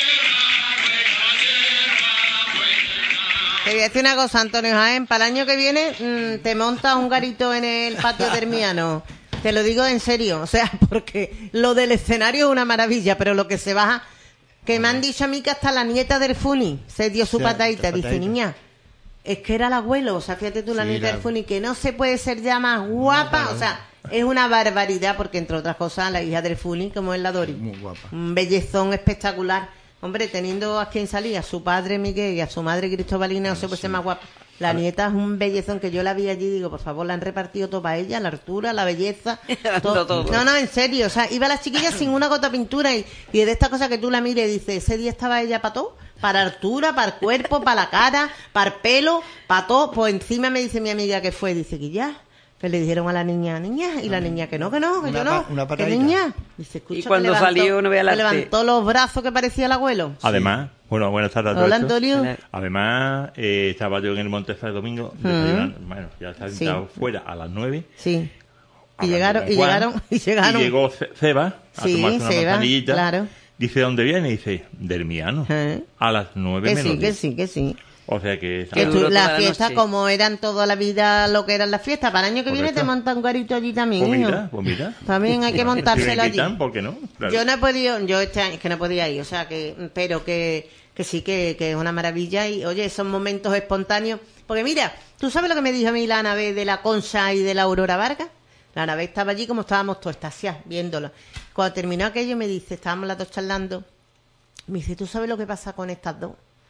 la hierba buena. Te voy a decir una cosa, Antonio Jaén. Para el año que viene mm, te montas un garito en el patio termiano. Te lo digo en serio. O sea, porque lo del escenario es una maravilla, pero lo que se baja... Que me han dicho a mí que hasta la nieta del Funi se dio su Sí, patadita. la Dice, patadita. niña, es que era el abuelo. O sea, fíjate tú, la Sí, nieta la- del Funi, que no se puede ser ya más guapa. O sea, es una barbaridad, porque entre otras cosas, la hija del Funi, como es la Dori. Muy guapa. Un bellezón espectacular. Hombre, teniendo a quien salía, a su padre Miguel y a su madre Cristobalina, no se puede ser más guapa. La nieta es un bellezón, que yo la vi allí y digo, por favor, la han repartido todo para ella, la altura, la belleza. Dando todo. No, no, en serio. O sea, iba la chiquilla sin una gota de pintura y, y de estas cosas que tú la mires y dices, ese día estaba ella para todo, para altura, para el cuerpo, para la cara, para el pelo, para todo. Pues encima me dice mi amiga que fue, dice que ya. Que le dijeron a la niña, niña, y la niña que no, que no, que Una yo no. pa- una que patadita. niña. Dice, escucha, Y que cuando levantó- salió, no vea el que arte. levantó los brazos que parecía el abuelo. Además, bueno, buenas tardes a todos. Hola, Antonio. Además, eh, estaba yo en el Montefe el domingo, desayunando. Bueno, ya se ha Sí. sentado fuera a las nueve. Sí. Y hablando llegaron, con y Juan, llegaron, y llegaron. Y llegó Ce- Ceba a Sí, tomarse una Ceba, manzanillita. claro. Dice, ¿dónde viene? Y dice, del Miano. Eh. A las nueve Que menos sí, que diez. sí, que sí. O sea que... Que Qué tú, duro la toda la fiesta, noche. como eran toda la vida lo que eran las fiestas, para el año que viene Correcto. te montan un garito allí también, Pues niño. mira, pues mira. También hay que Si me montárselo allí. quitan, ¿por qué no? Claro. Yo no he podido, yo este año es que no podía ir, o sea que, pero que, que sí que, que es una maravilla y oye, esos momentos espontáneos, porque mira, ¿tú sabes lo que me dijo a mí la Anabel de la Concha y de la Aurora Vargas? La Anabel estaba allí como estábamos todos extasiados viéndolo. Cuando terminó aquello me dice, estábamos las dos charlando, me dice, ¿tú sabes lo que pasa con estas dos?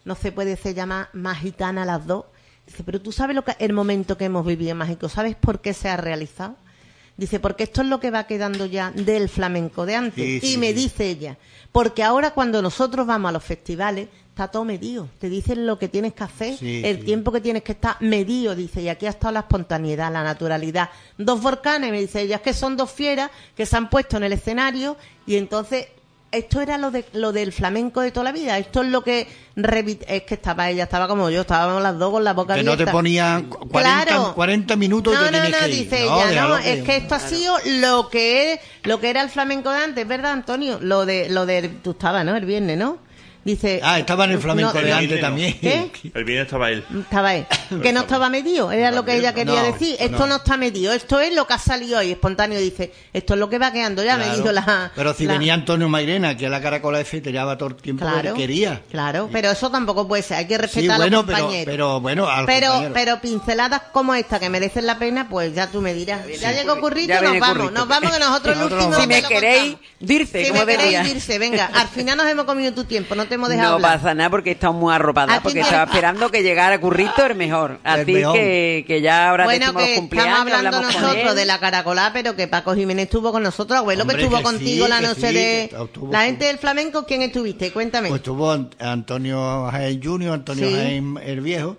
no se puede ser llamar más gitana las dos. Dice, pero tú sabes lo que el momento que hemos vivido en México, ¿sabes por qué se ha realizado? Dice, porque esto es lo que va quedando ya del flamenco de antes. Sí, sí, y me sí. dice ella, porque ahora cuando nosotros vamos a los festivales, está todo medido. Te dicen lo que tienes que hacer, Sí, el sí. tiempo que tienes que estar medido, dice, y aquí ha estado la espontaneidad, la naturalidad. Dos volcanes, me dice ella, es que son dos fieras que se han puesto en el escenario y entonces... Esto era lo de lo del flamenco de toda la vida. Esto es lo que revi- es que estaba ella, estaba como yo, estábamos las dos con la boca Que no abierta. te ponían cu- cuarenta, Claro. cuarenta minutos y No, te no, tienes no, que ir. dice No, ella, déjalo no, que- es que esto ha sido lo que es, lo que era el flamenco de antes, ¿verdad, Antonio? Lo de, lo de, tú estabas, ¿no? El viernes, ¿no? Dice. Ah, estaba en el flamenco no, de no, antes también. ¿Qué? El viernes estaba él. Estaba él. Que no estaba medido, era lo que ella quería No, decir. Esto no. no. está medido, esto es lo que ha salido hoy, espontáneo. Dice, esto es lo que va quedando ya, Claro. medido la. Pero si la- venía Antonio Mairena, que a la Caracola F te llevaba todo el tiempo Claro, que quería. claro, pero eso tampoco puede ser, hay que Sí, respetar bueno, a los pero, compañeros. pero bueno, al Pero, compañero. pero pinceladas como esta que merecen la pena, pues ya tú me dirás. Ya llegó Currito, Ya nos viene vamos, Currito. nos vamos que nosotros el Nosotros último nos Si te me lo queréis, contamos. dirse, Si como me queréis decía. irse, venga, al final nos hemos comido tu tiempo, no te hemos No dejado hablar. pasa nada porque he estado muy arropada, ¿A quién porque tienes? estaba esperando que llegara Currito el mejor. Así mejor. que, que ya ahora Bueno, decimos los que cumpleaños, estamos hablando hablamos con nosotros él. de la caracolá, pero que Paco Jiménez estuvo con nosotros, abuelo, Hombre, que estuvo que contigo sí, la que noche sí, de... que estuvo- La gente del flamenco, ¿quién estuviste? Cuéntame. Pues estuvo Ant- Antonio Jaén junior, Antonio Sí. Jaén el viejo.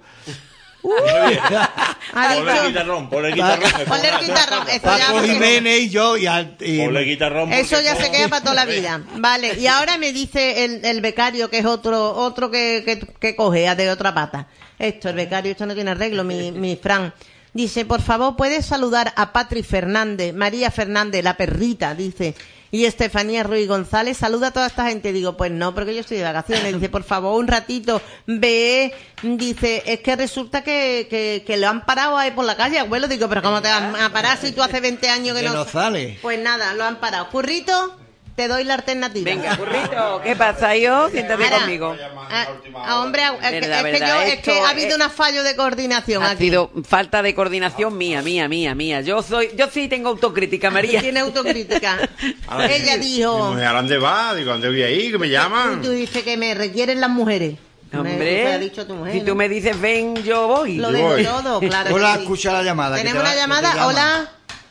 Ha Ponle el dicho... guitarrón, ponle el guitarrón. que Ponle el ponga- guitarrón, eso ya Paco porque- Jiménez y yo y, al- y- Ponle el guitarrón. Eso porque ya se como- queda para toda la vida. Vale, y ahora me dice el, el becario, que es otro otro que, que, que cojea de otra pata. Esto, el becario, esto no tiene arreglo, mi, mi Fran. Dice, por favor, ¿puedes saludar a Patri Fernández, María Fernández, la perrita? Dice, y Estefanía Ruiz González, saluda a toda esta gente. Digo, pues no, porque yo estoy de vacaciones. Dice, por favor, un ratito, ve. Dice, es que resulta que, que, que lo han parado ahí por la calle, abuelo. Digo, pero ¿cómo te van a parar si tú hace veinte años que, que no... no sale. Pues nada, lo han parado. Currito, te doy la alternativa. Venga, Currito, ¿qué pasa, yo? Siéntate Ahora, conmigo. ah, ah, hombre, es que, Verdad, es que verdad, yo, es esto que ha habido es- un fallo de coordinación Ha aquí. sido falta de coordinación mía, mía, mía, mía. Yo soy, yo sí tengo autocrítica, María. Tiene autocrítica. Ahora, Ella mi- dijo, Mi mujer, ¿a dónde va? Digo, ¿dónde voy ahí? Que me llaman. tú dices que me requieren las mujeres. Me- Hombre, me ha dicho tu mujer, si ¿no? tú me dices ven, yo voy. Lo Yo dejo voy. todo, claro. que Hola, sí. escucha la llamada. que Tenemos te va- una que te llamada. llaman. Hola,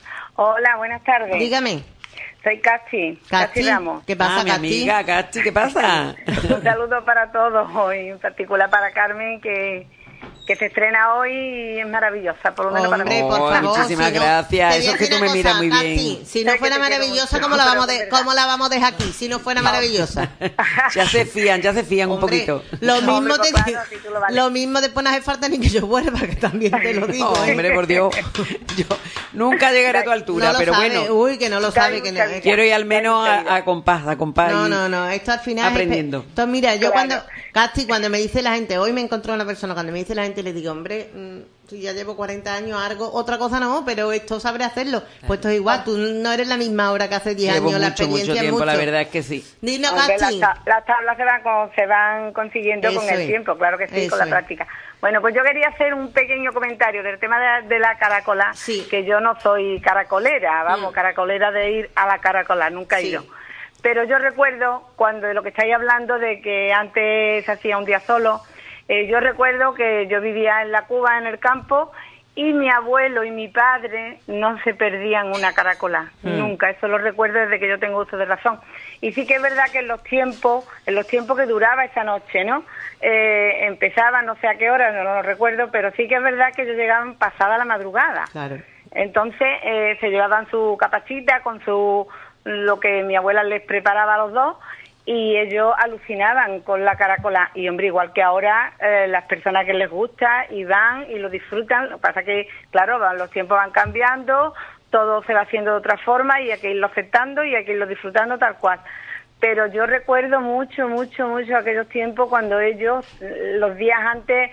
Hola, buenas tardes. dígame. Soy Cachi, Cachi Casti, Ramos. ¿qué pasa, ah, mi Casti? amiga, Casti, ¿qué pasa? Un saludo para todos hoy, en particular para Carmen, que, que se estrena hoy y es maravillosa, por lo menos para Hombre, mí. por Oh, favor. muchísimas si no- gracias. te voy Eso a es que decir tú me una miras cosa, muy Casti, bien. si no Sé que fuera te quiero maravillosa, mucho, ¿cómo la pero vamos de de, verdad. cómo la vamos a dejar aquí? Si no fuera maravillosa. Ya se fían, ya se fían un Hombre, poquito. Lo No, mismo, hombre, pues te- claro, si tú lo vales. lo mismo después no hace falta ni que yo vuelva, que también te lo digo. No, ¿eh? hombre, por Dios. Yo nunca llegaré a tu altura, No lo pero sabe. bueno. Uy, que no lo Está sabe. bien, Que no, está bien. Quiero ir al menos a, a compás, a compás. no, y- no, no, esto al final es- aprendiendo. Esto, mira, yo Claro. cuando, Casti, cuando me dice la gente, hoy me encontró una persona, cuando me dice la gente, le digo, hombre, mm, si ya llevo cuarenta años, algo, otra cosa no, pero esto sabré hacerlo. Pues esto es igual, tú no eres la misma ahora que hace diez Llevo años, la mucho, experiencia mucho es tiempo, mucho. la verdad es que sí. Dinos, Hombre, Casti. las, ta- las tablas se van, con- se van consiguiendo con Eso el es. tiempo, claro que sí, Eso con la es. práctica. Bueno, pues yo quería hacer un pequeño comentario del tema de, de la caracola, Sí. que yo no soy caracolera, vamos, Mm. caracolera de ir a la caracola, nunca he Sí. ido. Pero yo recuerdo, cuando de lo que estáis hablando de que antes se hacía un día solo, eh, yo recuerdo que yo vivía en la Cuba, en el campo, y mi abuelo y mi padre no se perdían una caracola, Mm. nunca, eso lo recuerdo desde que yo tengo uso de razón. Y sí que es verdad que en los tiempos, en los tiempos que duraba esa noche, ¿no? Eh, empezaba, no sé a qué hora, no lo recuerdo, pero sí que es verdad que ellos llegaban pasada la madrugada. Claro. Entonces eh, se llevaban su capachita con su lo que mi abuela les preparaba a los dos y ellos alucinaban con la caracola. Y hombre, igual que ahora eh, las personas que les gusta y van y lo disfrutan, lo que pasa que, claro, van- los tiempos van cambiando, todo se va haciendo de otra forma y hay que irlo aceptando y hay que irlo disfrutando tal cual. Pero yo recuerdo mucho, mucho, mucho aquellos tiempos cuando ellos, eh, los días antes,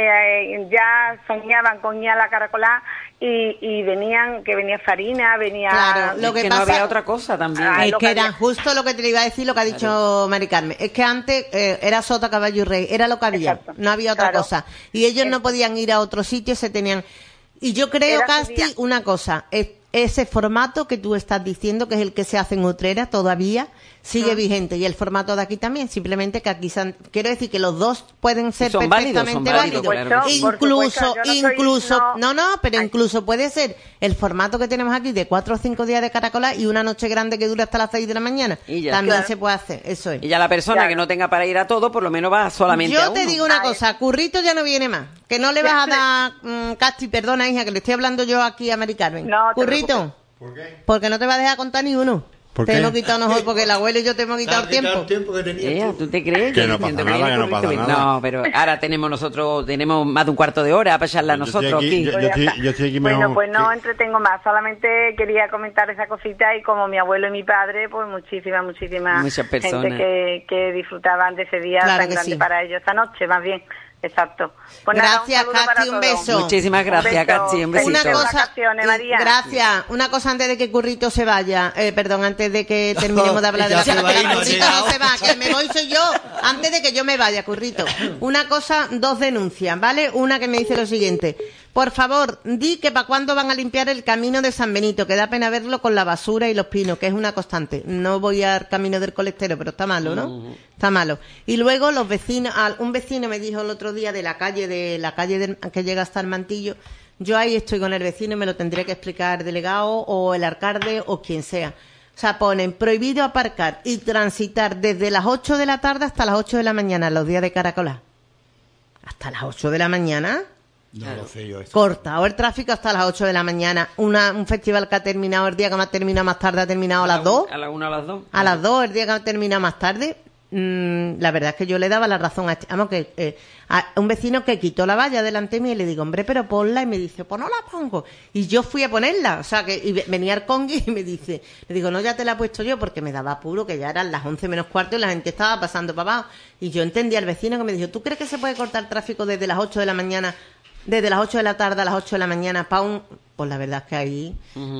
eh, ya soñaban con ir a la caracola y, y venían, que venía farina, venía... Claro, lo Es que que pasa- no había otra cosa también. Ah, Es lo que que era había. justo lo que te iba a decir, lo que ha dicho Mari Carmen. Es que antes eh, era sota, caballo y rey, era lo que había, Exacto. no había otra Claro. cosa. Y ellos no Eso. podían ir a otro sitio, se tenían... Y yo creo, Era su Casti, día. una cosa, es- ese formato que tú estás diciendo, que es el que se hace en Utrera todavía, sigue Ah. vigente. Y el formato de aquí también, simplemente que aquí se han- quiero decir que los dos pueden ser Son válidos, perfectamente son válidos, válidos. claro que sí. Incluso, Por supuesto, yo no soy- incluso, no- no, no, pero incluso puede ser el formato que tenemos aquí de cuatro o cinco días de caracola y una noche grande que dura hasta las seis de la mañana. Y ya. También Claro. se puede hacer, eso es. Y ya la persona Claro. que no tenga para ir a todo, por lo menos va solamente a Yo uno. te digo una Ay. cosa, Currito ya no viene más. Que no le vas a dar mm, casti, perdona, hija, que le estoy hablando yo aquí a Mari Carmen. No te Currito, ¿Por qué? porque no te va a dejar contar ni uno. ¿Por te qué? hemos quitado nosotros, porque el abuelo y yo te hemos quitado el tiempo. tiempo que tenía Ea, ¿tú te crees? Que no Yo pasa siento nada, que no correcto, pasa bien. nada. No, pero ahora tenemos nosotros, tenemos más de un cuarto de hora para charlar Yo estoy nosotros aquí, aquí. yo- Pues ya estoy- está. yo estoy aquí Bueno, mejor pues no que- entretengo más. Solamente quería comentar esa cosita y como mi abuelo y mi padre, pues muchísimas, muchísimas Muchas personas. gente que, que disfrutaban de ese día Claro tan que grande sí. para ellos, esta noche más bien. Exacto. Pues nada, Gracias, un saludo para Casti, un todos. beso. Muchísimas gracias, Un beso. Casti, un besito. Una Felices cosa, vacaciones, y- María. gracias. Una cosa antes de que Currito se vaya, eh, perdón, antes de que terminemos de hablar de Ya la se va y no ha Currito llegado. no se va, que me voy soy yo, antes de que yo me vaya, Currito. Una cosa, dos denuncias, ¿vale? Una que me dice lo siguiente. Por favor, di que para cuándo van a limpiar el camino de San Benito, que da pena verlo con la basura y los pinos, que es una constante. No voy al camino del colectero, pero está malo, ¿no? Está malo. Y luego los vecinos, al- un vecino me dijo el otro día de la calle de la calle del- que llega hasta el Mantillo, yo ahí estoy con el vecino y me lo tendría que explicar el delegado o el alcalde o quien sea. O sea, ponen prohibido aparcar y transitar desde las ocho de la tarde hasta las ocho de la mañana, los días de caracola. ¿Hasta las ocho de la mañana? No lo sé yo eso. Cortado el tráfico hasta las ocho de la mañana. Una, un festival que ha terminado el día que más termina más tarde, ha terminado a las dos. A la una, a las dos. A las dos, el día que ha terminado más tarde. Mm, la verdad es que yo le daba la razón a este, vamos, que eh, a un vecino que quitó la valla delante mío y le digo, hombre, pero ponla, y me dice, pues no la pongo, y yo fui a ponerla, o sea, que y ve- venía el congui y me dice, le digo, no, ya te la he puesto yo, porque me daba apuro, que ya eran las once menos cuarto y la gente estaba pasando para abajo, y yo entendía al vecino que me dijo, ¿tú crees que se puede cortar tráfico desde las ocho de la mañana, desde las ocho de la tarde a las ocho de la mañana para un...? Pues la verdad es que ahí,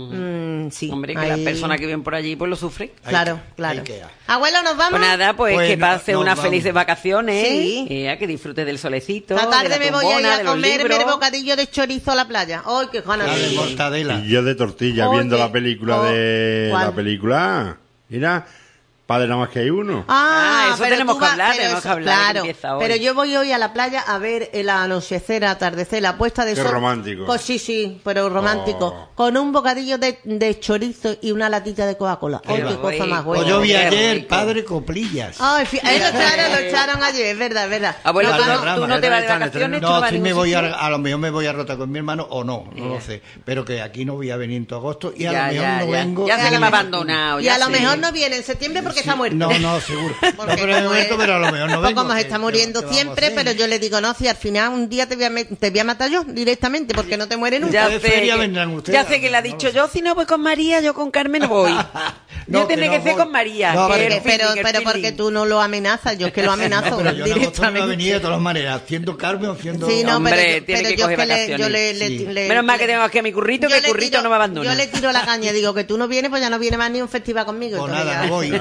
mm, sí. Hombre, que ahí- las personas que viven por allí pues lo sufren. Claro, Hay que- claro. hay que- Abuelo, ¿nos vamos? Pues nada, pues, Pues que no- pase nos unas vamos. felices vacaciones. Sí. eh, que disfrutes del solecito. Esta tarde de la me voy a ir tumbona, a de los comerme el libros. bocadillo de chorizo a la playa. ¡Ay, qué ganas! La de de- mortadela. Y yo de tortilla Oye, viendo la película oh, de ¿cuál? la película. Mira, padre nada más que hay uno. Ah, eso pero tenemos tú que vas- hablar, pero tenemos eso- que hablar, que Claro, empieza hoy. pero yo voy hoy a la playa a ver el anochecer, atardecer, la puesta de Qué sol. romántico. Pues sí, sí, pero romántico. Oh. Con un bocadillo de, de chorizo y una latita de Coca-Cola. ¡Ay, qué cosa más rico. buena! Pues yo vi Qué ayer rico. Padre Coplillas. Ay, fi- ahí lo echaron, lo echaron ayer, es verdad, es verdad. Abuelo, No, tú no, no, tú no te vas de Están vacaciones, estrenando. tú no No, vas a sí me ningún voy sitio. a, a lo mejor me voy a Rota con mi hermano o no, no lo sé. Pero que aquí no voy a venir en todo agosto y a Ya, lo mejor ya, no ya. vengo. Ya sé y- que me ha abandonado. Y ya a lo sé. mejor no viene en septiembre porque está muerto. No, no, seguro. No, Porque pero he como muerto, es- pero a lo mejor no pues vengo. como se ¿Qué- está qué- muriendo qué vamos a siempre, hacer? pero yo le digo, no, si al final un día te voy a, me- te voy a matar yo directamente, porque no te muere nunca. Ya ¿De sé, feria que, vendrán ustedes? ya sé que le ha No lo dicho sé. yo, si no voy con María, yo con Carmen no voy. No, yo que tiene no que ser voy. con María. No, que Porque- el porque- pero, feeling, el pero porque feeling. tú no lo amenazas, yo es que lo amenazo No, pero yo en agosto no iba a directamente. venir de todas maneras, haciendo Carmen o haciendo... Sí, no, Hombre, pero, yo- tiene pero que yo es coger que le, vacaciones. yo le, le- Sí. le- Menos mal le- que tengo aquí a mi currito, yo que el le currito tiro- no me abandona. Yo le tiro la caña, digo que tú no vienes, pues ya no viene más ni un festival conmigo. Pues entonces nada, ya- no voy.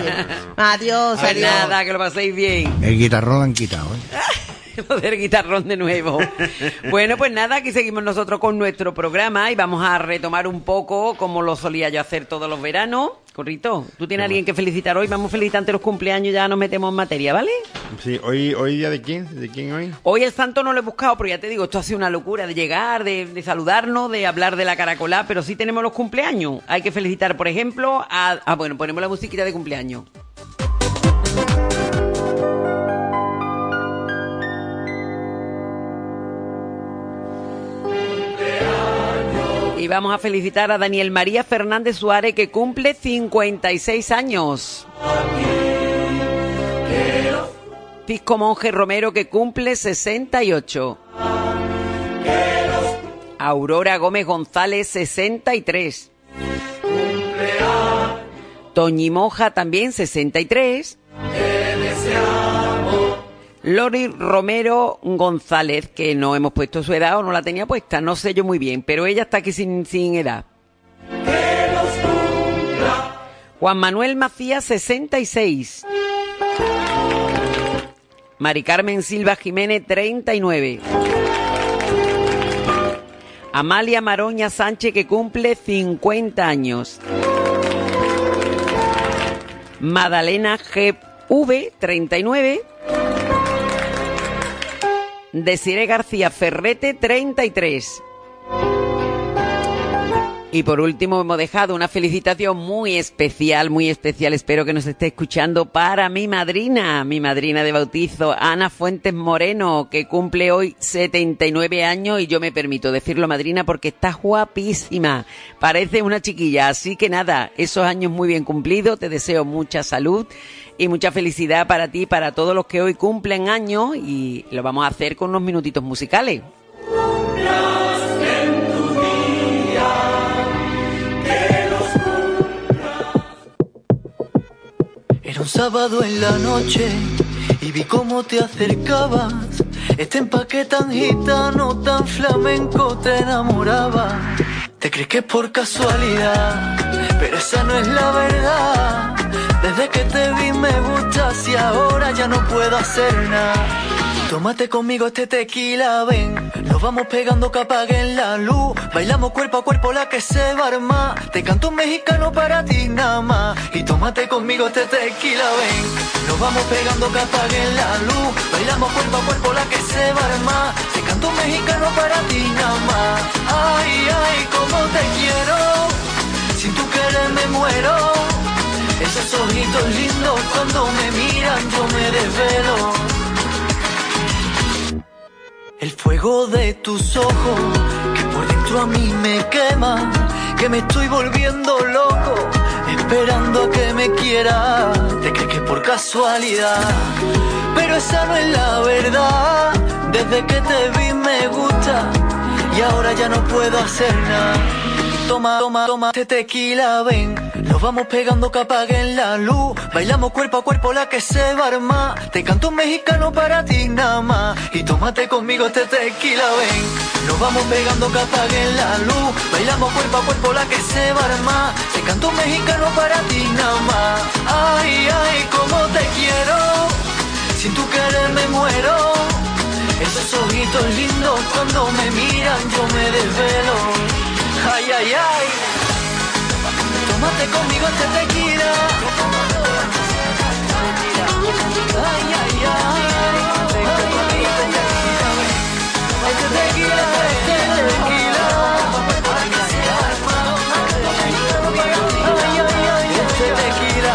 Adiós, Pues adiós. nada, que lo paséis bien. El guitarrón lo han quitado, ¿eh? Lo del guitarrón de nuevo. Bueno, pues nada, aquí seguimos nosotros con nuestro programa y vamos a retomar un poco como lo solía yo hacer todos los veranos. Corrito, ¿tú tienes a alguien que felicitar hoy? Vamos a felicitar ante los cumpleaños, ya nos metemos en materia, ¿vale? Sí, hoy, hoy día de quién, de quién hoy. Hoy el santo no lo he buscado, pero ya te digo, esto ha sido una locura de llegar, de, de saludarnos, de hablar de la caracolá, pero sí tenemos los cumpleaños. Hay que felicitar, por ejemplo, a... Ah, bueno, ponemos la musiquita de cumpleaños. Y vamos a felicitar a Daniel María Fernández Suárez, que cumple cincuenta y seis años. Pisco Monje Romero, que cumple sesenta y ocho. Aurora Gómez González, sesenta y tres. Toñi Moja, también sesenta y tres. Lori Romero González, que no hemos puesto su edad o no la tenía puesta, no sé yo muy bien, pero ella está aquí sin, sin edad. Juan Manuel Macías, sesenta y seis. Mari Carmen Silva Jiménez, treinta y nueve. Amalia Maroña Sánchez, que cumple cincuenta años. Madalena G V, treinta y nueve. Desiree García Ferrete, treinta y tres. Y por último hemos dejado una felicitación muy especial, muy especial, espero que nos esté escuchando, para mi madrina, mi madrina de bautizo, Ana Fuentes Moreno, que cumple hoy setenta y nueve años, y yo me permito decirlo, madrina, porque está guapísima, parece una chiquilla. Así que nada, esos años muy bien cumplidos, te deseo mucha salud y mucha felicidad para ti y para todos los que hoy cumplen años, y lo vamos a hacer con unos minutitos musicales. Era un sábado en la noche y vi cómo te acercabas. Este empaque tan gitano, tan flamenco te enamoraba. Te crees que es por casualidad, pero esa no es la verdad. Desde que te vi me gustas y ahora ya no puedo hacer nada. Tómate conmigo este tequila, ven. Nos vamos pegando que apaguen la luz. Bailamos cuerpo a cuerpo la que se va a armar. Te canto un mexicano para ti nada más. Y tómate conmigo este tequila, ven. Nos vamos pegando que apaguen la luz. Bailamos cuerpo a cuerpo la que se va a armar. Te canto un mexicano para ti nada más. Ay, ay, cómo te quiero. Sin tu querer me muero. Esos ojitos lindos cuando me miran yo me desvelo. El fuego de tus ojos, que por dentro a mí me quema, que me estoy volviendo loco, esperando a que me quieras. Te crees que por casualidad, pero esa no es la verdad. Desde que te vi me gusta y ahora ya no puedo hacer nada. Toma, toma, toma este tequila, ven. Nos vamos pegando que apaguen la luz. Bailamos cuerpo a cuerpo la que se va a armar. Te canto un mexicano para ti nada más. Y tómate conmigo este tequila, ven. Nos vamos pegando que apaguen la luz. Bailamos cuerpo a cuerpo la que se va a armar. Te canto un mexicano para ti nada más. Ay, ay, cómo te quiero. Sin tu querer me muero. Esos ojitos lindos cuando me miran yo me desvelo. Ay, ay, ay. Tómate conmigo este tequila. Ay, ay, ay. Este tequila, este tequila. Ay, ay, ay, este tequila.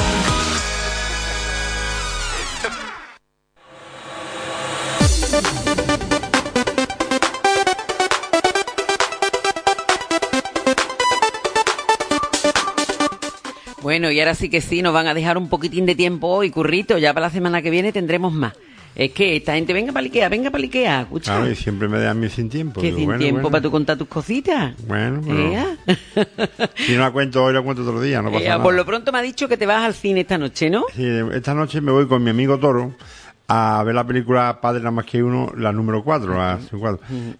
Bueno, y ahora sí que sí, nos van a dejar un poquitín de tiempo hoy, Currito, ya para la semana que viene tendremos más. Es que esta gente, venga para Ikea, venga para Ikea, escucha. Claro, y siempre me dejan a mí sin tiempo. Que Digo, sin bueno, tiempo bueno. para tú contar tus cositas. Bueno, pero Ea. si no la cuento hoy, la cuento otro día, no pasa Ea, nada. por lo pronto me ha dicho que te vas al cine esta noche, ¿no? Sí, esta noche me voy con mi amigo Toro a ver la película Padre nada más que uno, la número cuatro, la cuatro.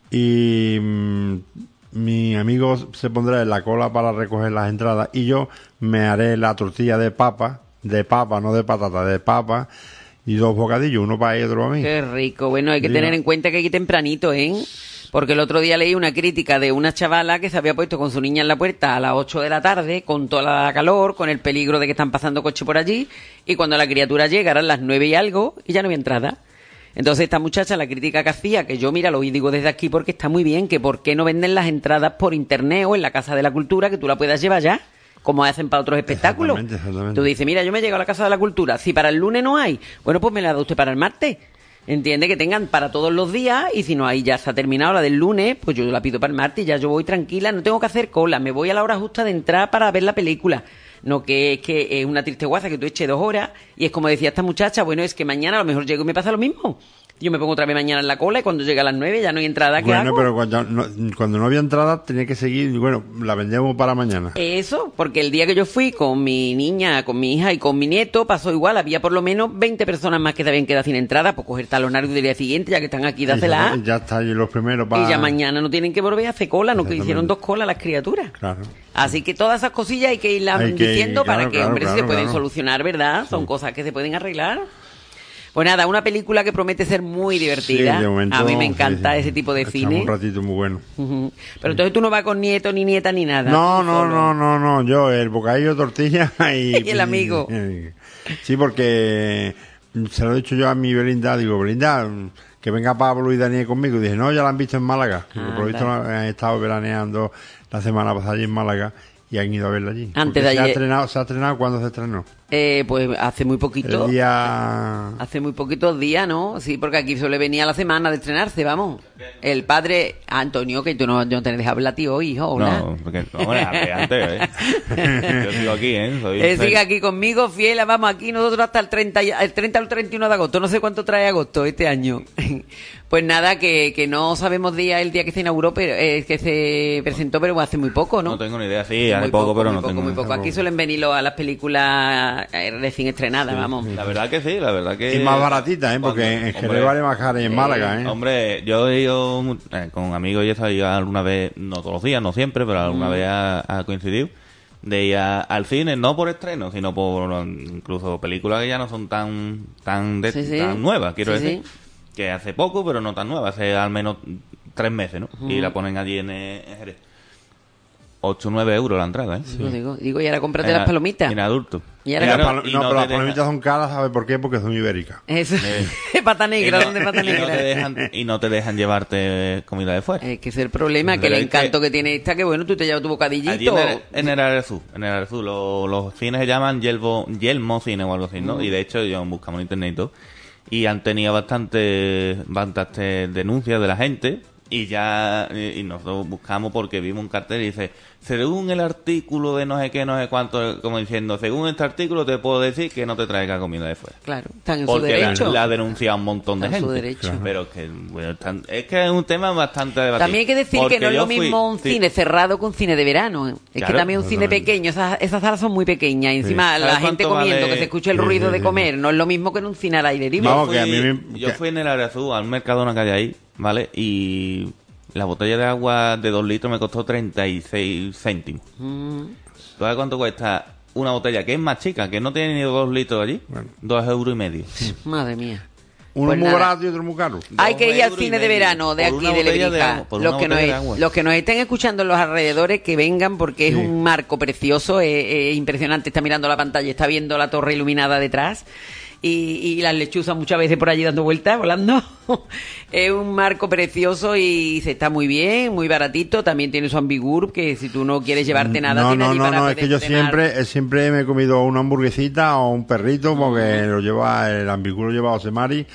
Y mm, mi amigo se pondrá en la cola para recoger las entradas y yo me haré la tortilla de papa, de papa, no de patata, de papa, y dos bocadillos, uno para él y otro para mí. Qué rico. Bueno, hay que Diga. tener en cuenta que aquí tempranito, ¿eh? Porque el otro día leí una crítica de una chavala que se había puesto con su niña en la puerta a las ocho de la tarde, con toda la calor, con el peligro de que están pasando coches por allí, y cuando la criatura llega eran las nueve y algo, y ya no había entrada. Entonces esta muchacha, la crítica que hacía, que yo, mira, lo digo desde aquí porque está muy bien, que por qué no venden las entradas por internet o en la Casa de la Cultura, que tú la puedas llevar ya, como hacen para otros espectáculos. Exactamente, exactamente. Tú dices, mira, yo me llego a la Casa de la Cultura, si para el lunes no hay, bueno, pues me la da usted para el martes. Entiende que tengan para todos los días, y si no hay, ya se ha terminado la del lunes, pues yo la pido para el martes, ya yo voy tranquila, no tengo que hacer cola, me voy a la hora justa de entrar para ver la película. No que es que es una triste guaza que tú eches dos horas, y es como decía esta muchacha, bueno, es que mañana a lo mejor llego y me pasa lo mismo. Yo me pongo otra vez mañana en la cola y cuando llega a las nueve ya no hay entrada, ¿qué Bueno, hago? pero cuando no, cuando no había entrada tenía que seguir, y bueno, la vendemos para mañana. Eso, porque el día que yo fui con mi niña, con mi hija y con mi nieto, pasó igual, había por lo menos veinte personas más que se habían quedado sin entrada, pues coger talonario del día siguiente, ya que están aquí, Y dásela. ya, ya está ahí los primeros para... Y ya mañana no tienen que volver a hacer cola, no que Exactamente. hicieron dos colas las criaturas. Claro. Así que todas esas cosillas hay que irlas Hay que ir, diciendo claro, para que, claro, hombre, si claro, se pueden claro. solucionar, ¿verdad? Son cosas que se pueden arreglar. Pues nada, una película que promete ser muy divertida. Sí, de momento, a mí me encanta sí, sí. ese tipo de Echamos cine. un ratito muy bueno. Ujú. Pero entonces tú no vas con nieto, ni nieta, ni nada. No, tú no, solo. no, no, no, yo, el bocadillo, tortilla y... Y el amigo. Sí, porque se lo he dicho yo a mi Belinda, digo, Belinda, que venga Pablo y Daniel conmigo. Y dije, no, ya la han visto en Málaga. Digo, por lo visto han estado veraneando la semana pasada allí en Málaga y han ido a verla allí. Antes Porque de se ha ayer. estrenado, se ha estrenado cuando se estrenó. Eh, pues hace muy poquito. El día... Hace muy poquitos días, ¿no? Sí, porque aquí suele venir a la semana de estrenarse, vamos. El padre Antonio, que tú no, no te dejas hablar a ti hoy, hijo, hola. No, porque, hombre, hablé antes, ¿eh? Yo sigo aquí, ¿eh? Soy Él un sigue ser- aquí conmigo, fiel, vamos, aquí nosotros hasta el treinta, y- el treinta al treinta y uno de agosto, no sé cuánto trae agosto este año. Pues nada, que, que no sabemos día el día que se inauguró, pero eh, que se presentó, pero hace muy poco, ¿no? No tengo ni idea, sí, hace Muy poco, pero muy no poco, tengo muy ni poco. idea. Aquí suelen venir lo- a las películas eh, recién estrenadas, vamos. La verdad que sí, la verdad que... Y más baratita, ¿eh? Porque Cuando- en Jerez hombre, vale más cara y en Málaga, ¿eh? Hombre, yo he ido mu- eh, con amigos y eso, he ido alguna vez, no todos los días, no siempre, pero alguna Mm. vez ha, ha coincidido, de ir a- al cine, no por estreno, sino por um, incluso películas que ya no son tan tan, de- Sí, sí. tan nuevas, quiero Sí, decir, que hace poco, pero no tan nuevas, hace al menos tres meses, ¿no? Ujú. Y la ponen allí en, eh, en Jerez. ocho o nueve euros la entrada, ¿eh? Lo digo, digo, y ahora cómprate En las a- palomitas. En adulto. Y Y ahora las que- palo- y no, no pero te las deja- palomitas son caras, ¿sabes por qué? Porque son ibéricas. Eso. Eh. Pata negra, Y no- ¿dónde pata y no negra? te dejan, y no te dejan llevarte comida de fuera. Es que ese es el problema, que Pero el es que- encanto que... tiene esta, que bueno, tú te llevas tu bocadillito. Allí en el, en el Arezú, en el Arezú, lo- los cines se llaman Yelmo, Yelmo Cine o algo así, ¿no? Mm. Y de hecho, yo buscamos en internet y todo, y han tenido bastante, bastantes denuncias de la gente, y ya, y y nosotros buscamos porque vimos un cartel y dice, según el artículo de no sé qué, no sé cuánto, como diciendo, según este artículo te puedo decir que no te traiga comida de fuera. Claro, están en su Porque la, derecho. la ha denunciado un montón de Está en gente. su derecho. Claro. Pero es que, bueno, están- es que es un tema bastante debatido. También hay que decir Porque que no es yo lo fui- mismo un sí. cine cerrado que un cine de verano. Es que Claro, también un cine totalmente. pequeño, esas, esas salas son muy pequeñas. Y encima Sí. la ¿Sabes gente cuánto comiendo, vale? que se escuche el Sí, ruido sí, de sí. comer, no es lo mismo que en un cine al aire libre. Vamos, Yo que a fui- mí me- Yo que- fui en el Arezú, al Mercadona que hay ahí, ¿vale? Y la botella de agua de dos litros me costó treinta y seis céntimos. Mm. ¿Sabes cuánto cuesta una botella que es más chica, que no tiene ni dos litros allí? Dos euros y medio. Madre mía. Uno Pues muy nada. barato y otro muy caro. Hay Dos que ir al euros y cine de medio verano de por aquí una de botella de Lebrija. agua, por los, una que nos, botella de agua. los que nos estén escuchando en los alrededores, que vengan porque es Sí. un marco precioso, es, es impresionante. Está mirando la pantalla, está viendo la torre iluminada detrás. Y, y las lechuzas muchas veces por allí dando vueltas, volando. Es un marco precioso y se está muy bien, muy baratito. También tiene su ambigur, que si tú no quieres llevarte nada, No, tiene no, allí no, para no, es poder que yo cenar. siempre, eh, siempre me he comido una hamburguesita o un perrito porque lo lleva, el ambiguro lo lleva Osemari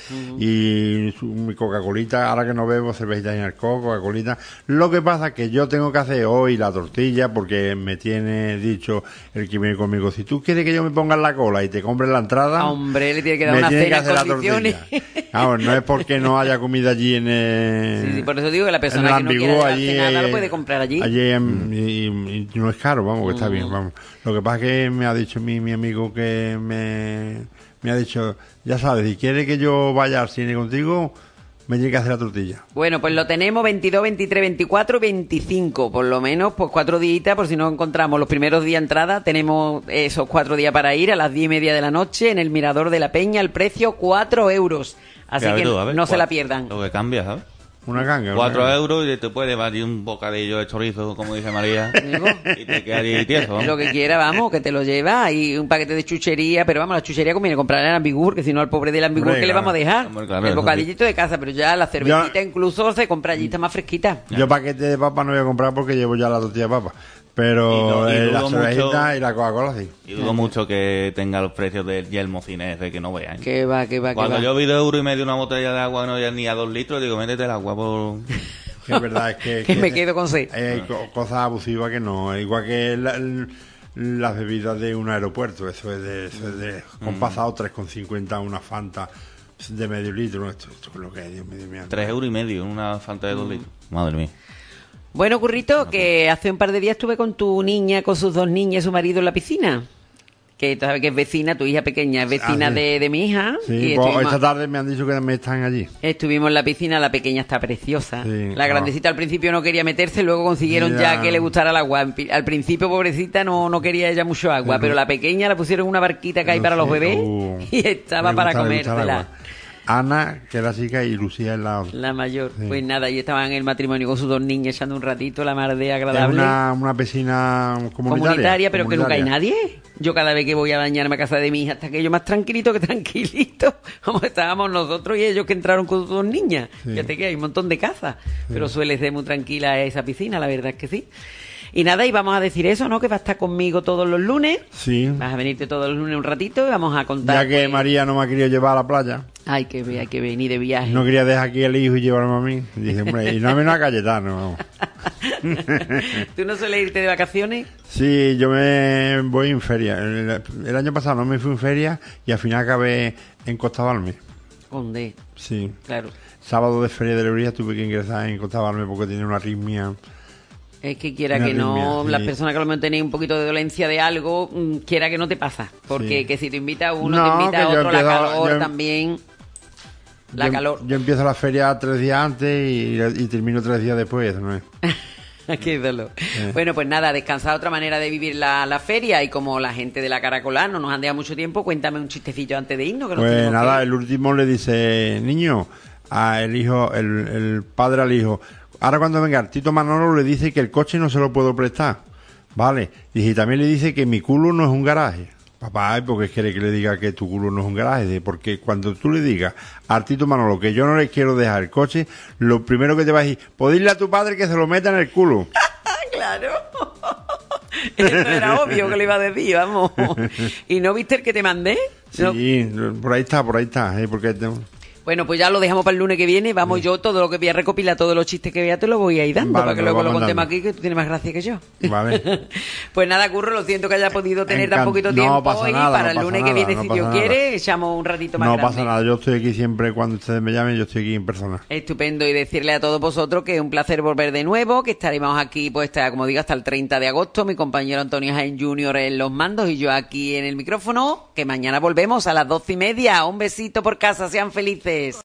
y su- mi Coca-Colita, ahora que no bebo cervecita en alcohol, Coca-Colita. Lo que pasa es que yo tengo que hacer hoy la tortilla porque me tiene dicho el que viene conmigo, si tú quieres que yo me ponga en la cola y te compre la entrada, Hombre, le tiene que dar me una tiene que cena en hacer la condiciones. tortilla. Vamos, no es porque no haya comida allí en el... Sí, sí, por eso digo que la persona en el que no ambigú, quiera llevarse allí, nada lo eh, puede comprar allí. Allí en- y, y no es caro, vamos, que está bien, vamos. Lo que pasa es que me ha dicho mi, mi amigo que me, me ha dicho, ya sabes, si quiere que yo vaya al cine contigo, me tiene que hacer la tortilla. Bueno, pues lo tenemos veintidós, veintitrés, veinticuatro, veinticinco, por lo menos, pues cuatro días, por si no encontramos los primeros días de entrada, tenemos esos cuatro días para ir a las diez y media de la noche en el Mirador de la Peña, el precio cuatro euros. Así A ver que tú, a ver, no se la cua- pierdan. Lo que cambia, ¿sabes? Una ganga. Cuatro una ganga. euros y te puede llevar allí un bocadillo de chorizo, como dice María, Digo, y te queda allí tieso. ¿no? lo que quiera, vamos, que te lo lleva, y un paquete de chuchería, pero vamos, la chuchería conviene comprar el ambigur, que si no al pobre del ambigur, Hombre, ¿qué le claro. vamos a dejar? Hombre, claro, el eso bocadillito de casa, pero ya la cervecita incluso se compra allí, está más fresquita. Yo paquete de papa no voy a comprar porque llevo ya la tortilla de papa. Pero Y no- y eh, la dudo cervecita mucho- y la Coca-Cola sí. Y dudo mucho que tenga los precios del Yelmo Cine ese, que no vean. Que va, que va, que Cuando va. yo vi dos euros y medio una botella de agua, no ya ni a dos litros, digo, métete el agua por... Que es verdad, es que... Que me quedo con sed. Hay co- cosas abusivas que no, igual que la- el- las bebidas de un aeropuerto, eso es de... Eso es de con pasado tres con cincuenta una Fanta de medio litro, esto, esto es lo que es, Dios mío, Dios mío. Tres euros y medio, una Fanta de dos litros. Madre mía. Bueno, Currito, que hace un par de días estuve con tu niña, con sus dos niñas y su marido en la piscina. que tú sabes que es vecina, tu hija pequeña es vecina Ah, sí. de, de mi hija. Sí, y pues, estuvimos, esta tarde me han dicho que me están allí. estuvimos en la piscina, la pequeña está preciosa. Sí, la ah. grandecita al principio no quería meterse, luego consiguieron ya, Ya. que le gustara el agua. Al principio, pobrecita, no, no quería ella mucho agua, Sí, pero no. la pequeña la pusieron en una barquita que hay No para los sé, bebés uh, y estaba le para gusta- le gusta el comérsela. agua. Ana, que es la chica, y Lucía es la otra. La mayor. Sí. Pues nada, y estaban en el matrimonio con sus dos niñas echando un ratito, la mar de Es agradable. una, una piscina comunitaria. Comunitaria, pero que nunca hay comunitaria. nadie. Yo cada vez que voy a bañarme a casa de mi hija, hasta que yo más tranquilito que tranquilito, como estábamos nosotros y ellos que entraron con sus dos niñas. Sí. Fíjate que hay un montón de casas, pero suele ser muy tranquila esa piscina, la verdad es que sí. Y nada, y vamos a decir eso, ¿no? Que va a estar conmigo todos los lunes. Sí. Vas a venirte todos los lunes un ratito y vamos a contar. Ya que pues, María no me ha querido llevar a la playa. Hay que ver, hay que venir de viaje. No quería dejar aquí el hijo y llevarme a mí. Y dije, hombre, y no menos a Cayetano. Vamos. ¿Tú no sueles irte de vacaciones? Sí, yo me voy en feria. El, el año pasado no me fui en feria y al final acabé en Costa Balme. ¿Dónde? Sí. Claro. Sábado de feria de Lebrija tuve que ingresar en Costa Balme porque tenía una arritmia. Es que quiera Una que no, arritmia, sí. las personas que a lo mejor tenéis un poquito de dolencia de algo, mm, quiera que no te pasa. Porque Sí. que si te invita a uno, No, te invita a que yo otro, la empiezo- calor yo- también. La yo, calor. Yo empiezo la feria tres días antes y, y termino tres días después. Eso no es. Qué dolor. Bueno, pues nada, descansar otra manera de vivir la, la feria y como la gente de la Caracolá no nos han dejado mucho tiempo, cuéntame un chistecillo antes de irnos. Que nos Pues tenemos nada, que ir. el último le dice, niño, a el hijo, el, el padre al hijo, ahora cuando venga el Tito Manolo le dice que el coche no se lo puedo prestar. Vale. Y también le dice que mi culo no es un garaje. Papá, ¿por qué quiere que le diga que tu culo no es un garaje? Dice, porque cuando tú le digas a Tito Manolo que yo no le quiero dejar el coche, lo primero que te va a decir, pues dile a tu padre que se lo meta en el culo. Claro. Eso era obvio que le iba a decir, vamos. ¿Y no viste el que te mandé? No. Sí, por ahí está, por ahí está. ¿eh? Porque te- Bueno, pues ya lo dejamos para el lunes que viene. Vamos, yo todo lo que voy a recopilar, todos los chistes que vea, te lo voy a ir dando, Vale, para que me lo luego lo vamos contemos dando. aquí, que tú tienes más gracia que yo. Vale. Pues nada, Curro, lo siento que haya podido tener tan Encan- poquito no tiempo pasa hoy. nada, Para no el pasa lunes que nada, viene, no si pasa Dios nada. quiere, echamos un ratito más No grande. pasa nada, yo estoy aquí siempre cuando ustedes me llamen, yo estoy aquí en persona. Estupendo, y decirle a todos vosotros que es un placer volver de nuevo, que estaremos aquí, pues, hasta, como digo, hasta el treinta de agosto, mi compañero Antonio Jaén junior en los mandos y yo aquí en el micrófono, que mañana volvemos a las doce y media. Un besito por casa, sean felices.